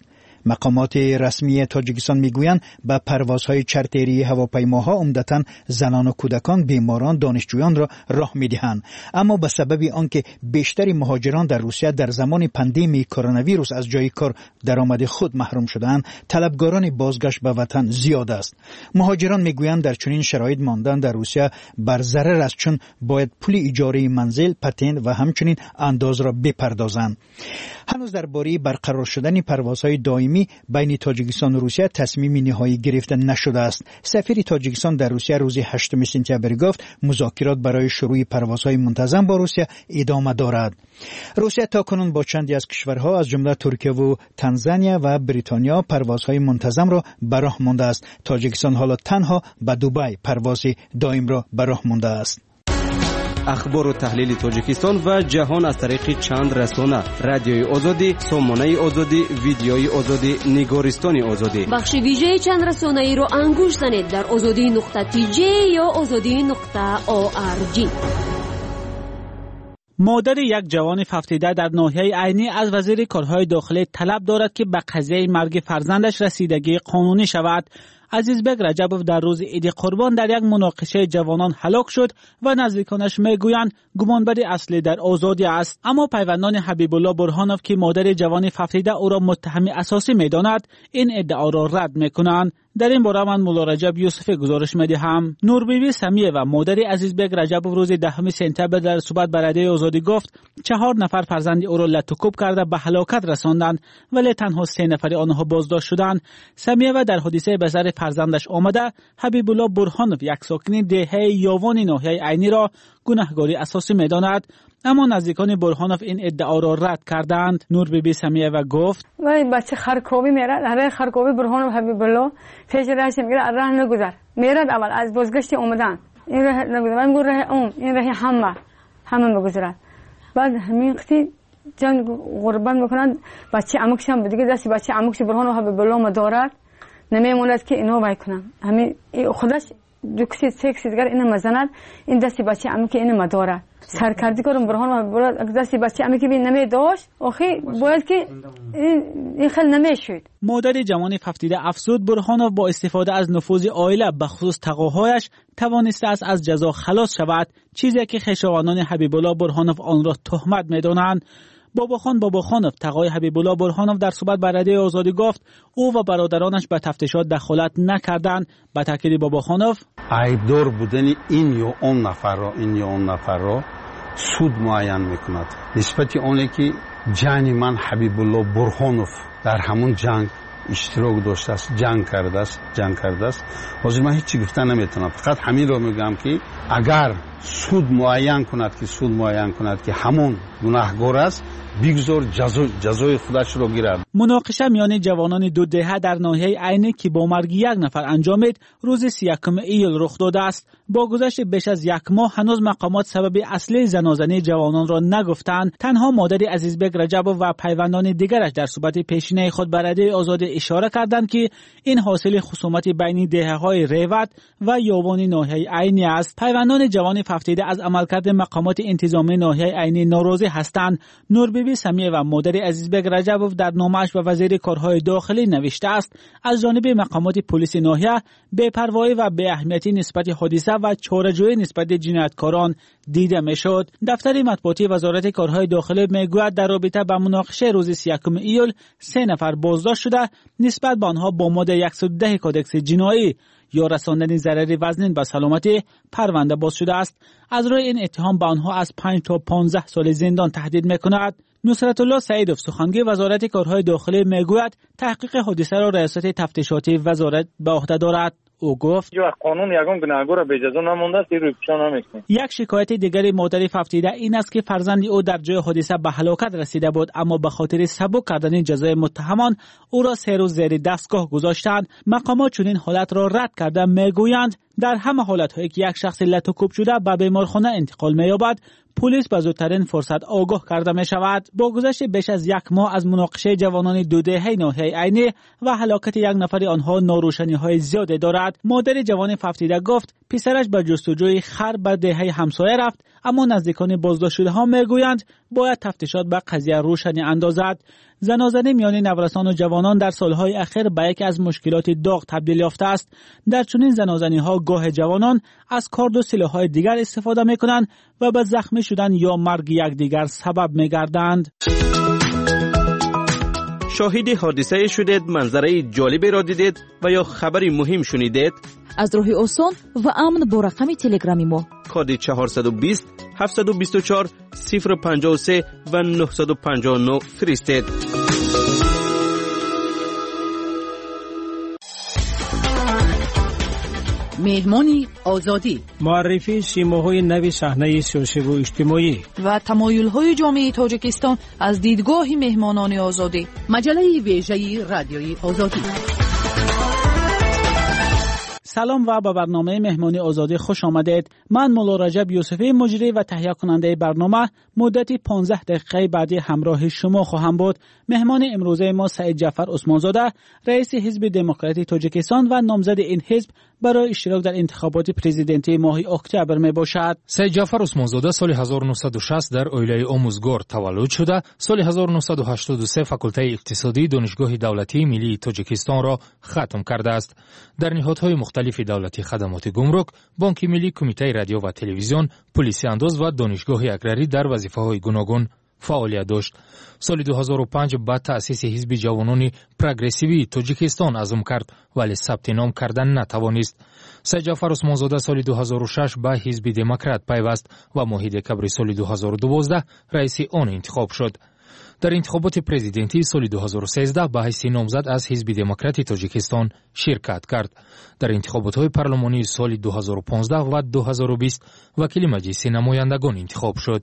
مقامات رسمی تاجیکستان میگویند به پروازهای چارتری هواپیماها عمدتاً زنان و کودکان، بیماران، دانشجویان را راه میدهند، اما به سبب آنکه بیشتر مهاجران در روسیه در زمان پاندمی کرونا ویروس از جای کار درآمد خود محروم شدند، طلبگاران بازگشت به وطن زیاد است. مهاجران میگویند در چنین شرایط ماندن در روسیه بر ضرر است، چون باید پول اجاره منزل، پتنت و همچنین انداز را بپردازند. هنوز درباره برقرار شدن پروازهای دائمی بین تاجیکستان و روسیه تصمیم نهایی گرفته نشده است. سفیر تاجیکستان در روسیه روز 8 سپتامبر گفت مذاکرات برای شروع پروازهای منتظم با روسیه ادامه دارد. روسیه تاکنون با چندی از کشورها از جمله ترکیه و تانزانیا و بریتانیا پروازهای منتظم را به راه مانده است. تاجیکستان حالا تنها به دبی پرواز دائم را به راه مانده است. اخبار و تحلیل تاجیکستان و جهان از طریق چند رسانه: رادیوی آزادی، سامانه آزادی، ویدیوی آزادی، نگارستان آزادی. بخش ویژه چند رسانه‌ای رو انگوش زنید در azadi.tj یا azadi.org. مادر یک جوان 17 در ناحیه عینی از وزیر کارهای داخلی طلب دارد که به قضیه مرگ فرزندش رسیدگی قانونی شود. عزیزبک رجبوف در روز عید قربان در یک مناقشه جوانان هلاک شد و نزدیکانش میگویند گمانبری اصلی در آزادی است، اما پیوندان حبیب الله برهانوف که مادر جوان 17 او را متهم اساسی میداند این ادعا را رد میکنند. در این باره من مولا رجب یوسف گزارش میدهم. نوربیبی سمیه و مادر عزیزبک رجبوف روز 10 سپتامبر در صحبت با رادیوی آزادی گفت 4 نفر فرزند او را لطوکوب کرده به هلاکت رساندند، ولی تنها 3 نفر آنها بازداشت شدند. سمیه و در حادثه به سر فرزندش آمده حبیب الله برهانوف یک ساکن دهه یاوان ناحیه عینی را گناهکاری اساسی میداند، اما نزدیکان برهانوف این ادعا را رد کردند. نور بیبی سمیه و گفت وای بچه خرکوبی میرد، هر خرکوبی برهانوف حبیب الله پیش راهش میگه راه نگذر، میرد اول از بازگشت اومدن این راه نگذر، من میگم راه این راه همه بگذرد. بعد همین قتی جنگ قربان میکنند بچه عموکش هم دیگه دست بچه عموکش برهانوف حبیب الله ما دارد، نمیموند که اینو وای کنم، همین خودش دوکسی سکسی دیگر اینو مزند، این دستی بچه عمو که اینو مداره سرکردی کردم برهان دستی بچه عمو که بین نمی داشت آخی باید که این خیلی نمیشود. مادر جوان 17 افزود برهانوف با استفاده از نفوذ عائله به خصوص تقاهایش توانسته است از جزا خلاص شود، چیزی که خویشاوندان حبیب الله برهانوف آن را تهمت می‌دانند. باباخانوف تقای حبیب الله برهانوف در صحبت با رادیوی آزادی گفت او و برادرانش به تفتیشات دخالت نکردند. به تاکید باباخانوف عیبدار بودن این یا اون نفر را سود معین میکند نسبت اونه که جانی من حبیب الله برهانوف در همون جنگ اشتراک داشته است، جنگ کرده است. حاضر من هیچی گفتن نمیتونم، فقط همین را میگم که اگر سود معین کند که همون گناهگار است بگذار جزای خودش را گیرد. مناقشه میان جوانان دو دهه در ناحیه عینی که با مرگ یک نفر انجامید روز 31 ایول رخ داده است. با گذشت بیش از 1 ماه هنوز مقامات سبب اصلی زنازنی جوانان را نگفتند. تنها مادر عزیزبک رجبوف و پیوندان دیگرش در صحبت پیشینه خود به رادیوی آزادی اشاره کردند که این حاصل خصومت بین دهه‌های ریوت و یاوان ناحیه عینی است. پیوندان جوان 17 از عملکرد مقامات انتظامی ناحیه عینی ناراضی هستند. نوربیبی سمیه و مادر عزیزبک رجبوف در نامه‌اش به وزیر کارهای داخلی نوشته است از جانب مقامات پلیس ناحیه بی‌پروایی و بی اهمیتی نسبت حادثه و چاره‌جویی نسبت جنایتکاران دیده میشد. دفتر مطبوعاتی وزارت کارهای داخلی میگوید در رابطه با مناقشه روز 31 ایول 3 نفر بازداشت شده، نسبت به آنها با ماده 110 کدکس جنایی یا رساندن ضرر وزنین به سلامتی پرونده باز شده است. از روی این اتهام به آنها از 5 تا 15 سال زندان تهدید میکند. نصرت الله سعیدوف سخنگوی وزارت کارهای داخلی میگوید تحقیق حادثه را ریاست تفتیشاتی وزارت به عهده دارد. او گفت قانون یگان گناهگار را به اجازه نمانده است، روی پیشا نمیکنه. یک شکایت دیگری مادر 17 این است که فرزند او در جای حادثه به هلاکت رسیده بود، اما به خاطر سبک کردن جزای متهمان او را 3 روز زیر دستگاه گذاشتند. مقامات چنین حالت را رد کرده میگویند در همه حالت‌هایی که یک شخص لطوکوب شده به بیمارخانه انتقال می‌یابد پلیس به زودترین فرصت آگاه کرده می شود. با گذشت بیش از 1 ماه از مناقشه جوانان دو دهه ناحیه عینی و هلاکت 1 نفر آنها ناروشنی‌های زیادی دارد. مادر جوان 17 گفت پسرش به جستجوی خر به دهه همسایه رفت، اما نزدیکان بازداشت شده ها میگویند باید تفتیشات به قضیه روشنی اندازد. زنازنه میان نوسان و جوانان در سالهای اخیر به یکی از مشکلات داغ تبدیل یافته است. در چنین زنازنه‌ها گاه جوانان از کارد و سلاح‌های دیگر استفاده می‌کنند و به زخمی شدن یا مرگ یکدیگر سبب می‌گردند. شاهد حادثه شدید، منظره جالبی را دیدید و یا خبری مهم شنیدید؟ از راه آسان و امن با رقم تلگرامی ما کد 420 724 053 و 959 فرستید. مهمانی آزادی، معرفی سیماهای نوی صحنه سیاسی و اجتماعی و تمایل‌های جامعه تاجیکستان از دیدگاه مهمانان آزادی. مجله ویژه رادیوی آزادی. سلام و به برنامه مهمانی آزادی خوش آمدید. من مولا رجب یوسفی مجری و تهیه کننده برنامه مدتی 15 دقیقه بعدی همراه شما خواهم بود. مهمان امروزه ما سعید جعفر عثمانزاده، رئیس حزب دموکراتی تاجیکستان و نامزد این حزب برای اشتراک در انتخابات پرزیدنتی ماه اکتبر می باشد. سعید جعفر عثمانزاده سال 1960 در اویله آموزگار تولد شده. سال 1983 فاکولته اقتصادی دانشگاه دولتی ملی تاجیکستان را ختم کرده است. در نهادهای مختلف دولتی خدمات گمرک، بانک ملی، کمیته رادیو و تلویزیون، پلیس انداز و دانشگاه اگرری در وظیفه‌های گوناگون فعالیت داشت. سال 2005 بعد تأسیس حزب جوانان پروگرسیوی تاجیکستان عزم کرد ولی ثبت نام کردن نتوانست. سعید جعفر عثمانزاده سال 2006 به حزب دموکرات پیوست و ماه دکبر سال 2012 رئیس آن انتخاب شد. در انتخابات پرزیدنتی سال 2013 به حیث نامزد از حزب دموکراتی تاجیکستان شرکت کرد. در انتخابات پارلمانی سال 2015 و 2020 وکیل مجلس نمایندگان انتخاب شد.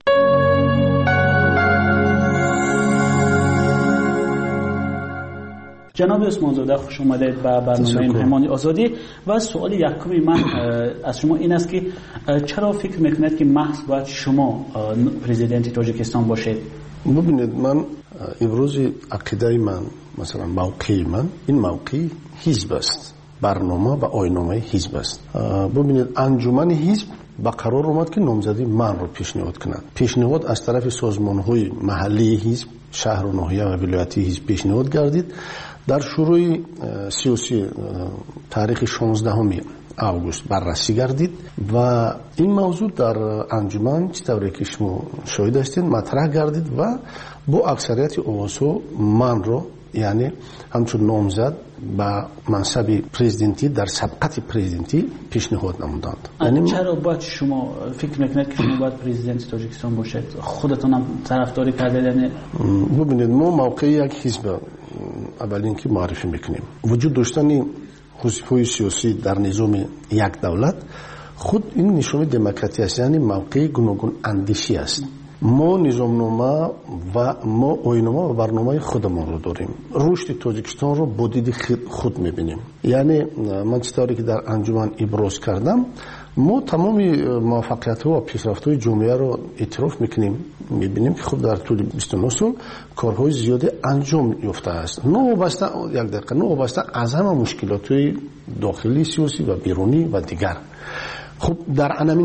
جناب عثمانزاده خوش آمدید به برنامه مهمانی آزادی. و سوال یکمی من از شما این است که چرا فکر میکنید که محض باید شما پرزیدنت تاجیکستان باشید؟ ببینید، من امروز عقیده من، مثلا موقع من، این موقع حزب است، برنامه و آیین‌نامه حزب است. ببینید، انجمن حزب با قرار اومد که نامزدی من رو پیشنهاد کند. پیشنهاد از طرف سازمان‌های محلی حزب، شهر و ناحیه و ولایتی حزب پیشنهاد گردید. در شروع سیاسی تاریخ 16 اوگوست بررسی گردید و این موضوع در انجمن چطوری که شما شاهد هستید مطرح گردید و با اکثریت اواسو من رو، یعنی همچون نامزد با منصب پرزیدنتی در سبقت پرزیدنتی پیشنهاد نمودند. یعنی چرا باید شما فکر میکنید که شما باید پرزیدنت تاجیکستان باشید؟ خودتون هم طرفداری کردید؟ یعنی ببینید، ما موقع یک حزب اولین که معرفی میکنیم وجود داشتن حزب‌های سیاسی در نظام یک دولت خود این نشانه دموکراسی است، یعنی موقع گوناگون اندیشی است. ما نظامنامه و ما آیین‌نامه و برنامه خودمان رو داریم. رشد تاجیکستان رو با دید خود میبینیم. یعنی من چطوری که در انجمن ابراز کردم، ما تمام موفقیت ها و پیشرفت های جامعه رو اعتراف میکنیم، میبینیم که خود در طول 29 سال کارهای زیادی انجام یافته است. نوابسته از همه مشکلات داخلی سیاسی و بیرونی و دیگر. خب در همین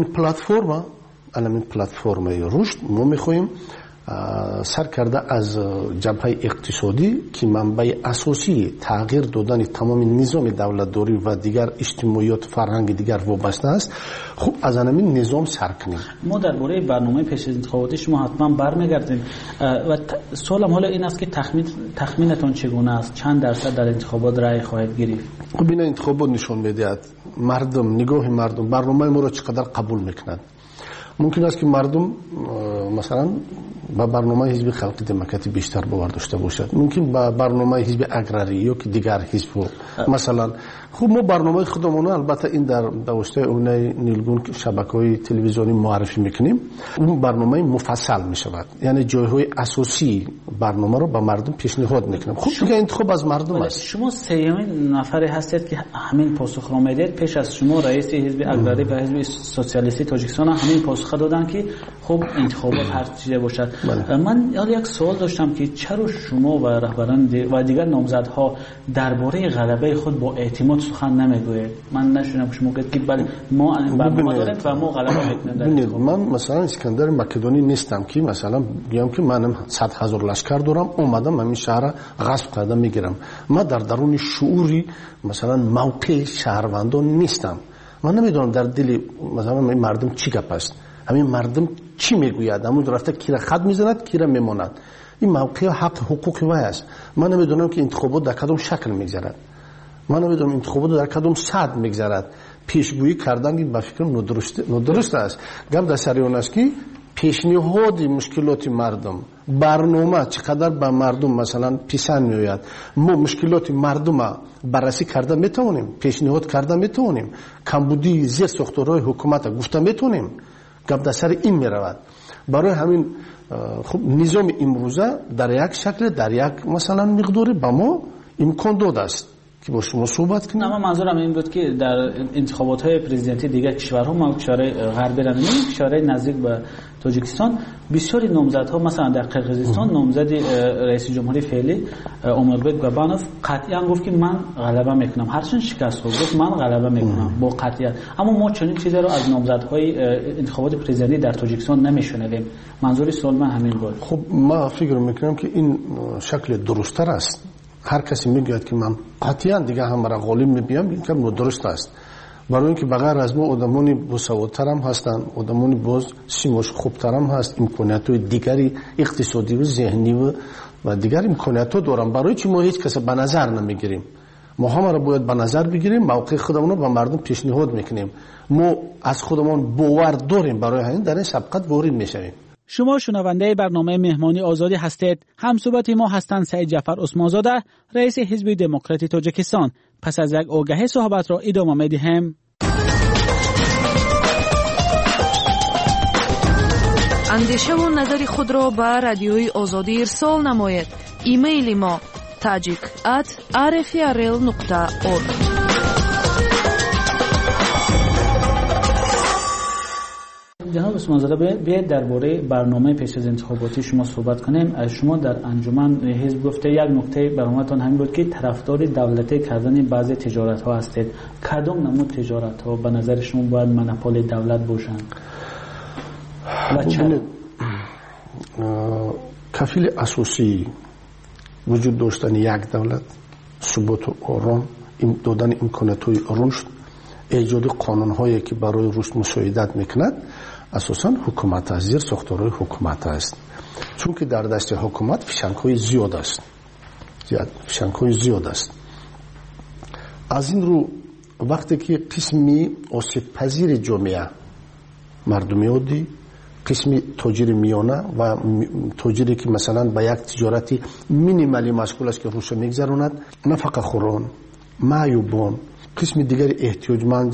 پلتفرم رشد ما میخواهیم سر کرده از جنبه اقتصادی که منبع اساسی تغییر دادن تمام نظام دولتداری و دیگر اجتماعیات فرهنگ دیگر وابسته است. خب از همین نظام سر کنیم. ما درباره برنامه پیش از انتخاباتی شما حتما برمیگردیم و سوالم حالا این است که تخمینتون چگونه است؟ چند درصد در انتخابات رأی خواهید گرفت؟ خب این انتخابات نشون میدهد مردم، نگاه مردم برنامه ما را چقدر قبول میکنند. ممکن است که مردم مثلا با برنامه حزب خلق دموکراتی بیشتر باور داشته باشد، ممکن با برنامه حزب اگرری یا که دیگر حزب مثلا. خب ما برنامه خودمون البته این در دوسته اون نیلگون شبکه‌های تلویزیونی معرفی میکنیم، اون برنامه مفصل میشود، یعنی جایهای اساسی برنامه رو به مردم پیشنهاد میکنیم. خب دیگه انتخاب از مردم است. شما سومین نفری هستید که همین پاسخ را میدید. پیش از شما رئیس حزب اگرری و حزب سوسیالیستی تاجیکستان همین پاسخ نسخه دادن که خب انتخابات هر چیزی باشد. من یک سوال داشتم که چرا شما و رهبران و دیگر نامزدها درباره غلبه خود با اعتماد سخن نمیگوید؟ من نشونم شما گفت که بله ما برنامه داریم و ما غلبه میکنیم. من مثلا اسکندر مقدونی نیستم که مثلا بگم که من 100,000 لشکر دارم اومدم همین شهر غصب کردم میگیرم. من در درون شعوری مثلا موقع شهروندان نیستم. من نمیدونم در دل مثلا مردم چی گپ است، همین مردم چی میگوید، همون رفته کیره خط میزند کیره میماند. این موقع حق حقوق وای است. من نمیدونم که انتخابات در کدام شکل میگذرد، من نمیدونم انتخابات در کدام صد میگذرد. پیشگویی کردن این به فکر ندرست است. گپ در سر اون است که پیشنهاد مشکلات مردم، برنامه چقدر به مردم مثلا پیشن میآید، ما مشکلات مردم بررسی کرده میتونیم، پیشنهاد کرده میتونیم، کمبودی زیر ساختارهای حکومت گفته میتونیم. گپ در سر این میرود. برای همین خب نظام امروزه در یک شکل در یک مثلا مقداری به ما امکان داده است که با شما صحبت کنیم. نه، منظورم این بود که در انتخابات‌های پرزیدنتی دیگر کشورها، ما کشورهای غربی را می‌بینیم، کشورهای نزدیک به تاجیکستان، بسیاری نامزدها مثلا در قرقیزستان نامزد رئیس جمهوری فعلی اومربک گابانوف قطعا گفت که من غلبه میکنم، هرچند شکست خورد گفت من غلبه میکنم با قطعیت. اما ما چنین چیزی رو از نامزدهای انتخابات پرزیدنتی در تاجیکستان نمیشنویم. منظور سوال من همین بود. خب ما فکر میکنم که این شکل درست‌تر است. هر کسی میگوید که من قطعا دیگه هم برای غالب میبیم، این کار درست است. برای اینکه بغیر از ما آدمانی بسوادتر هم هستند، آدمانی باز سیماش خوبتر هم هست، امکانیت‌های دیگری اقتصادی و ذهنی و دیگر امکانیت‌ها دارن. برای چی ما هیچ کس به نظر نمیگیریم؟ ما هم را باید به نظر بگیریم، موقع خودمون رو به مردم پیشنهاد میکنیم. ما از خودمون باور داریم، برای همین در این سبقت وارد میشویم. شما شنونده برنامه مهمانی آزادی هستید. همصحبت ما هستند سعید جعفر عثمانزاده، رئیس حزب دموکراتی تاجیکستان. پس از یک آگهی صحبت را ادامه میدیم. اندیشه و نظر خود را به رادیوی آزادی ارسال نمایید. ایمیل ما tajik@rfrl.org. جناب عثمانزاده، بیاید درباره برنامه پیش از انتخاباتی شما صحبت کنیم. شما در انجمن حزب گفته یک نکته برنامه‌تان همین بود که طرفدار دولتی کردن بعضی تجارت‌ها هستید. کدام نمود تجارت‌ها به نظر شما باید منپول دولت باشند؟ و چرا؟ کفیل اساسی وجود داشتن یک دولت، ثبات و آرام، دادن امکانات‌های رشد، ایجاد قانون‌هایی که برای رشد مساعدت میکند، اساساً حکومت است، زیر ساختارهای حکومت است. چون که در دست حکومت فشنگ‌های زیاد است، فشنگ‌های زیاد است. از این رو وقتی که قسمی آسیب پذیر جامعه، مردمی عادی، قسمی تاجر میانه و تاجری که مثلا به یک تجارتی مینیمالی مشغول است که روش میگذراند، نفقه خوران، معیوبان، قسم دیگر احتیاجمند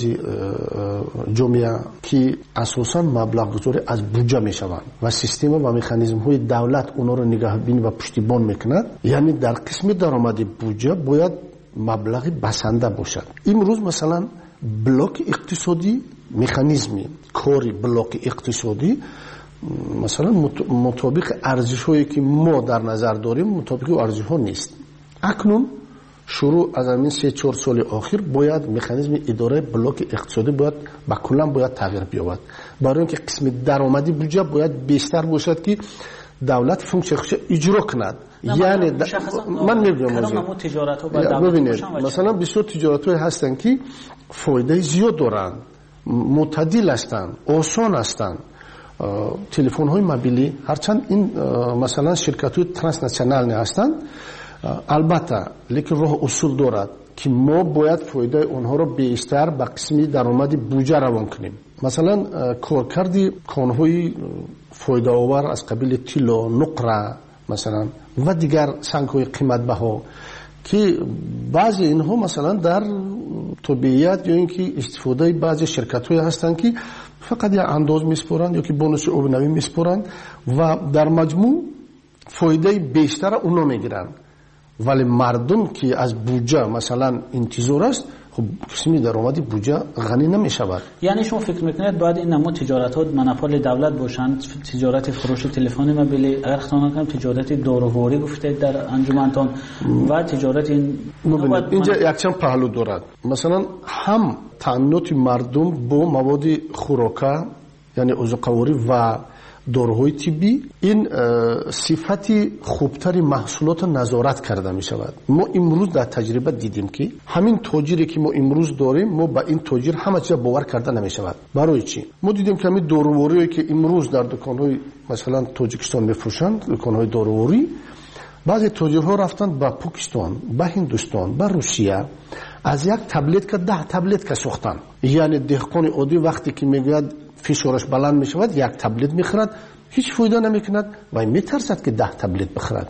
جامعه که اساساً مبلغ گذاری از بودجه میشوند و سیستم و مکانیزم های دولت اونا رو نگهبانی و پشتیبان میکند. یعنی در قسم درآمد بودجه باید مبلغی بسنده باشد. امروز مثلا بلاک اقتصادی، مکانیزم کاری بلاک اقتصادی مثلا مطابق ارزش هایی که ما در نظر داریم مطابق ارزش ها نیست. اکنون شروع از همین 3-4 سال آخر باید مکانیزم اداره بلاک اقتصادی باید با کلا باید تغییر بیابد، برای اینکه قسم درآمدی بودجه باید بیشتر باشد که دولت فونکشن اجرا کند. یعنی من نمیدونم ببینید مثلا بسیار تجارت‌های هستن که فایده زیاد دارن، معتدل هستن، آسان هستن. تلفن‌های موبیلی هرچند این مثلا شرکت‌های ترانسنشنال هستن، البته لیکن راه اصول دارد که ما باید فایده اونها رو بیشتر به قسمی درآمد بودجه روان کنیم. مثلا کارکردی کانهای فایده آور از قبیل طلا، نقره مثلا و دیگر سنگ‌های قیمت بها که بعضی اینها مثلا در طبیعت یا اینکه استفاده بعضی شرکت‌های هستند که فقط یک انداز میسپرند یا که بونوس آبنوی میسپرند و در مجموع فایده بیشتر اونا میگیرند، ولی مردم که از بودجه مثلا انتظار است خب قسمی درآمدی بودجه غنی نمیشود. یعنی شما فکر میکنید باید این نمود تجارت ها منافع دولت باشند، تجارت فروش تلفن موبیلی، اگر خواهان کنم تجارت داروواری گفته در انجمنتان و تجارت اینجا یک چند پهلو دارد. مثلا هم تامینات مردم با مواد خوراکه یعنی عضوقواری و داروهای طبی این صفتی خوبتری محصولات نظارت کرده می شود. ما امروز در تجربه دیدیم که همین تاجری که ما امروز داریم ما با این تاجر همه چیز باور کرده نمی شود. برای چی؟ ما دیدیم که همین داروواری که امروز در دکانهای مثلا تاجیکستان میفروشند، دکانهای داروواری، بعضی تاجرها رفتند به پاکستان، به هندوستان، به روسیه، از یک تبلت که 10 تبلت که ساختن. یعنی دهقان عادی وقتی که میگوید فشارش بلند می شود یک تبلت میخورد، هیچ فایده نمی کند و میترسد که 10 تبلت بخورد.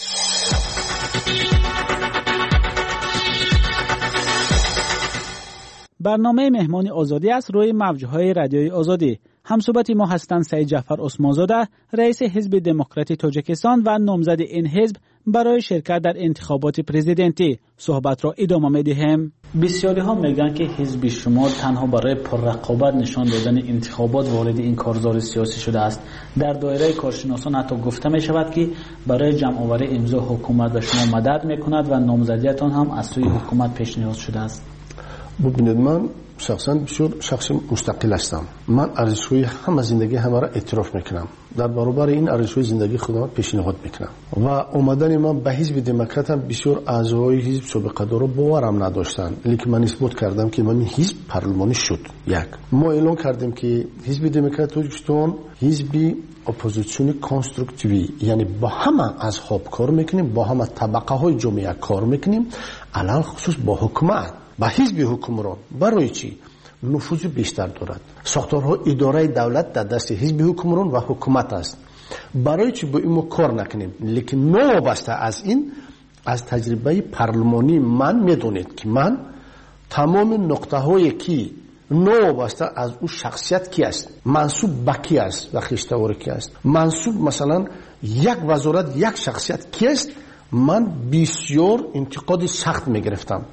برنامه مهمان آزادی است روی موجهای رادیوی آزادی. همصحبت ما هستند سعید جعفر عثمانزاده، رئیس حزب دموکراتی تاجیکستان و نامزد این حزب برای شرکت در انتخابات پرزیدنتی. صحبت را ادامه می‌دهیم. بسیاری ها میگن که حزب شما تنها برای پررقابت نشان دادن انتخابات وارد این کارزار سیاسی شده است. در دایره کارشناسان حتی گفته می شود که برای جمع آوری امضا حکومت به شما مدد میکند و نامزدیتان هم از سوی حکومت پیشنهاد شده است. ببینید من شخصا بسیار شخص مستقل هستم. من ارزش‌های همه زندگی همه را اعتراف میکنم. در برابر این ارزش‌های زندگی خودم پیشنهاد میکنم و اومدن من به حزب دموکرات بسیار اعضای حزب سابقه دارا باورم نداشتن، لیکن من اثبات کردم که من حزب پارلمانی شد. یک ما اعلان کردیم که حزب دموکرات تاجیکستان حزب اپوزیسیون کنستروکتیوی، یعنی با همه اصحاب کار میکنیم، با همه طبقه های جامعه کار میکنیم، علل خصوص با حکومت با حزب حکمران. برای چی؟ نفوذ بیشتر دارد. ساختارهای اداره دولت در دست حزب حکمران و حکومت است. برای چی با این ما کار نکنیم؟ لیکن نوابسته از این، از تجربه پارلمانی من میدونید که من تمام نقطه هایی که نوابسته از او شخصیت کی است، منصوب به کی است و خیشتوار کی است، منصوب مثلا یک وزارت یک شخصیت کی است، من بسیار انتقاد سخت میگرفتم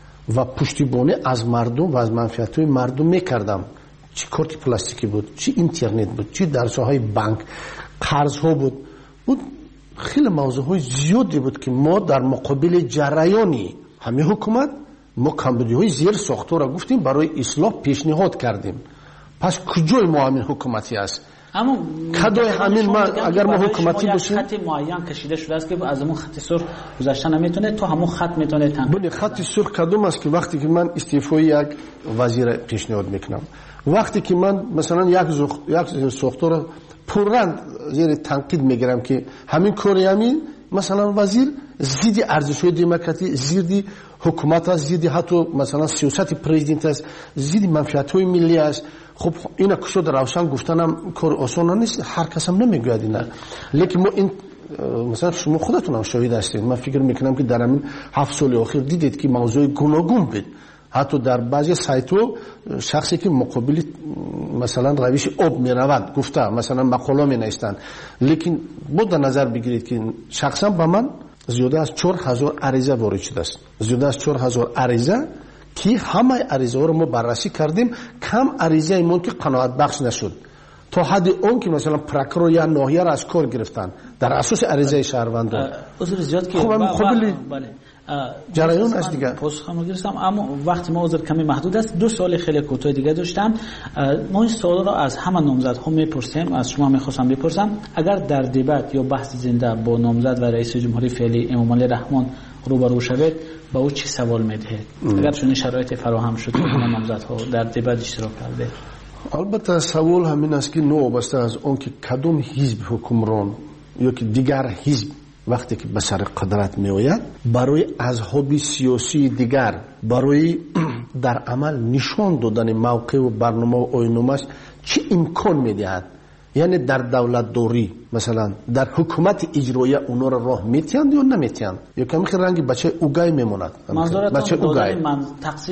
و پشتیبانی از مردم و از منفعت‌های مردم میکردم. چی کارت پلاستیکی بود، چی اینترنت بود، چی درس‌های بانک، قرض‌ها بود خیلی موضوع‌های زیادی بود که ما در مقابل جریانی همه حکومت ما کمبودی‌های زیر ساختار را گفتیم برای اصلاح پیشنهاد کردیم. پس کجای ما همین حکومتی است؟ اما کدای همین ما اگر ما حکومتی باشیم خط معین کشیده شده است که از اون خط سرخ گذشته نمیتونه، تو همون خط میتونه بله. خط سرخ کدوم است که وقتی که من استعفای یک وزیر پیشنهاد میکنم، وقتی که من مثلا یک ساختار پررنگ زیر تنقید میگیرم که همین کاری مثلا وزیر زیدی ارزش‌های دموکراتی، زیدی حکومت است، زیدی حتی مثلا سیاست پرزیدنت است، زیدی منفعت‌های ملی است. خب اینا کشو در روشن گفتنم کار آسان نیست، هر کس هم نمیگوید اینا. لیکن ما این مثلا شما خودتون هم شاهد هستید. من فکر میکنم که در همین 7 سال اخیر دیدید که موضوع گوناگون بود. حتی در بعضی سایت‌ها شخصی که مقابل مثلا روش آب میرود گفته مثلا مقاله مینویسند، لیکن بود در نظر بگیرید که شخصا به من زیاده از 4000 عریضه وارد شده است. زیاده از 4000 عریضه که همه عریضه ها رو ما بررسی کردیم. کم عریضه ایمون که قناعت بخش نشد تا حد اون که مثلا پراکرور یا ناحیه را از کار گرفتن در اساس عریضه شهروند. عذر زیاد که بله جریان است دیگه. پاسخم گرفتم اما وقتی ما عذر کمی محدود است. 2 سال خیلی کوتاه دیگه داشتم. ما این سوال را از همه نامزدها میپرسیم، از شما میخواستم بپرسم اگر در دیبات یا بحث زنده با نامزد و رئیس جمهوری فعلی امامعلی رحمان روبرو شوید با او چی سوال میدهید؟ اگر چون شرایط فراهم شد که همه نامزدها در دیبات اشتراک کرده؟ البته سوال همین است که نوبسته از اون که کدوم حزب حکمران یا که دیگر حزب وقتی که به سر قدرت می آید برای اصحاب سیاسی دیگر برای در عمل نشان دادن موقع و برنامه و آیین‌نامه‌اش چه امکان میدهد. یعنی در دولت دوری مثلا در حکومت اجرایی اونا را راه میتیند یا نمیتیند یا کمی خیلی رنگی بچه اوگای میموند. بچه اوگای تقسیم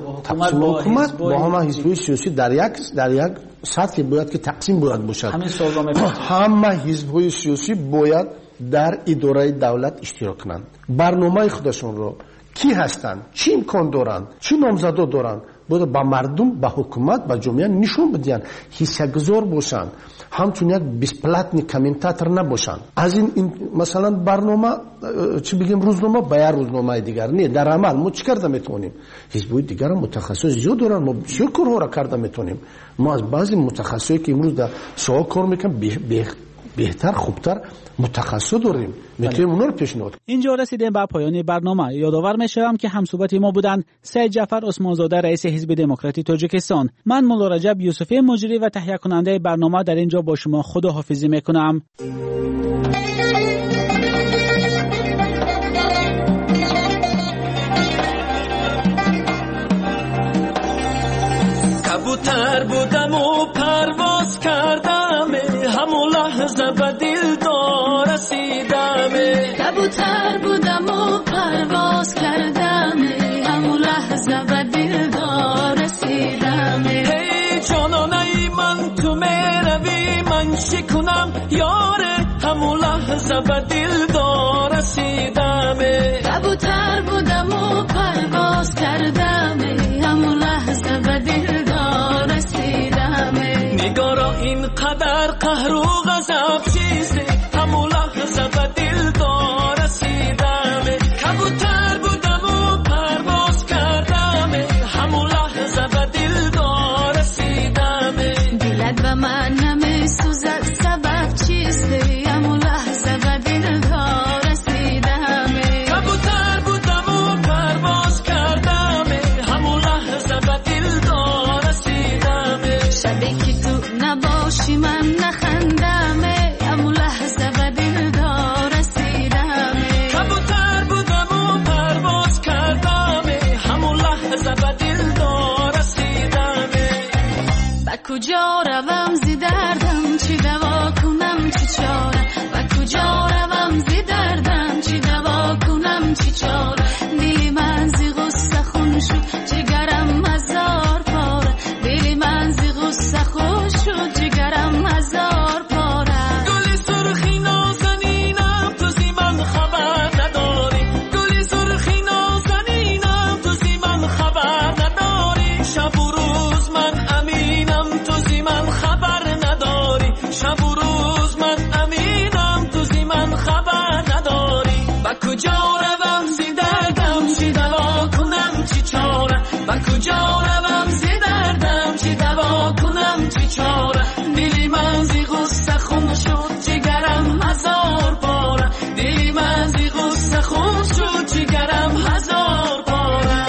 حکومت با همه حزب‌های سیاسی در یک سطحی باید که تقسیم باید باشد. همه حزب‌های سیاسی باید در اداره دولت اشتراک کنند، برنامه خودشون رو کی هستند، چی امکان دارند، چی نامزدا دارند، باید با مردم، با حکومت، با جامعه نشون بدن، حصه‌گذار باشن، همچون یک بیسپلاتنی کامنتاتور نباشن. از این مثلا برنامه چی بگیم روزنامه با یا روزنامه دیگر نه، در عمل ما چی کرده میتونیم؟ حزب‌های دیگر متخصص زیاد دارن، ما بسیار کارها را کرده میتونیم. ما از بعضی متخصصی که امروز در سوال کار میکنن بهتر خوبتر متخصص داریم، میتونیم اونا رو پیشنهاد کنیم. اینجا رسیدیم به پایان برنامه. یادآور میشم که همصحبت ما بودند سید جعفر عثمانزاده رئیس حزب دموکراتی تاجیکستان. من مولا رجب یوسفی مجری و تهیه کننده برنامه در اینجا با شما خداحافظی میکنم. کبوتر بودم و پرواز کردم، همون لحظه به دلدار رسیدم. کبوتر بودم و پرواز کردم، همون لحظه به دلدار رسیدم. هی جانانه من تو میروی من شکنم یاره، همون لحظه به دلدار رسیدم. کبوتر بودم و پرواز کردم، همون لحظه به دلدار رسیدم. نگارا اینقدر قهر و غضب چیزه، همون لحظه به دلدار رسیدم. کبوتر بودم و پرواز کردم، همون لحظه به دلدار رسیدم. دلت به من نمیسوزد سبب چیسته، همون لحظه به دلدار رسیدم. کبوتر بودم و پرواز کردم، همون لحظه به دلدار رسیدم. شبی که تو نباشی من نخندم، همون لحظه به دلدار رسیدم. کبوتر بودم و پرواز کردم، همون لحظه به دلدار رسیدم. با کجا روم زی دردم، چی دوا کنم چی چاره، با کجا روم زی دردم، چی دوا کنم چی چاره. دلی من زی غصه خون شد جگرم هزار پاره، دلی من زی غصه خون شد جگرم هزار پاره. گلی سرخی نازنینم تو زی من خبر نداری، گلی سرخی نازنینم تو زی من خبر نداری. شب و روز من امینم تو زی من خبر نداری، شب و روز من امینم تو زی من خبر نداری. با کجا روم زی دردم چی دوا کنم چی چاره، با کجا روم زی دردم چی دوا کنم چی چاره. دلی من زی غصه خون شد جگرم هزار پاره، دلی من زی غصه خون شد جگرم هزار پاره.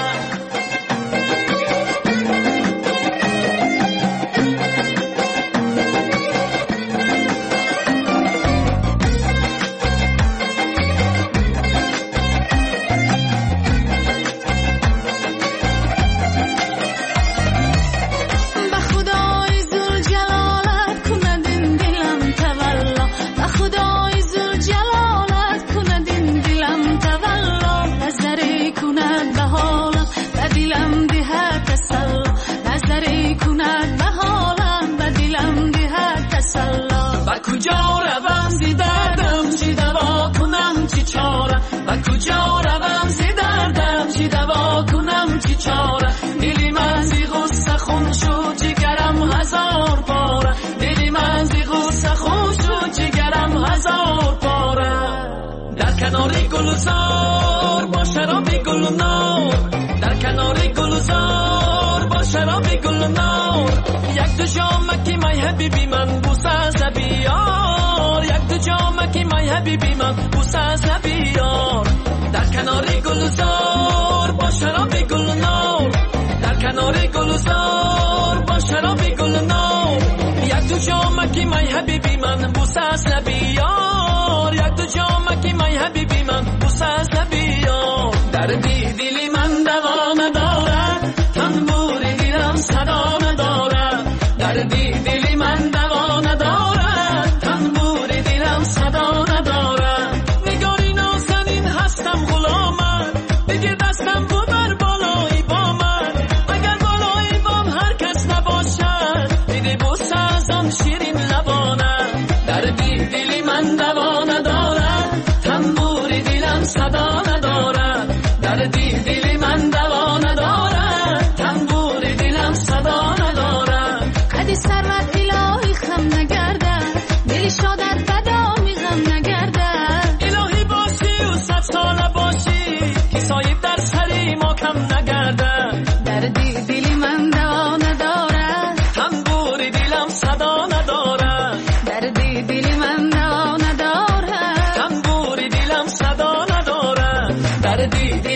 به خدای ذوالجلالت کند این دلم تولا، به خدای ذوالجلالت کند این دلم تولا. نظری کند به حالم به دلم دهد تسلا، نظری کند به حالم به دلم دهد تسلا. با کجا روم زی دردم چی دوا کنم چی چاره، با کجا روم زی دردم چی دوا کنم چی چاره. دلی من زی غصه خون شد جگرم هزار پاره، دلی من زی غصه خون شد جگرم هزار پاره. در کنار گلزار با شراب گل و نار، در کنار گلزار با شراب گل و نار. یک دو جامکی مای حبیبی من بوسه از بیار، یک دو جامکی مای حبیبی من بوسه از بیار. در کنار گلزار با شراب گل و نار، در کنار گلزار با شراب گل و نار. یک دو جامکی مای حبیبی من بوسه از بیار، یک دو جامکی مای حبیبی من بوسه از بیار. دردی دلی من دوا ندارد، تنبور دیرم صدا ندارد. دردی دلی من دوا ندارد، تنبور دیرم صدا ندارد. نگاری نازنین هستم غلامت، بگیر دستم ببر بالای با من. اگر بالای بام هر کس نباشد، بده بوسه از آن شیرین لبانت. دردی دلی من دوا گردیده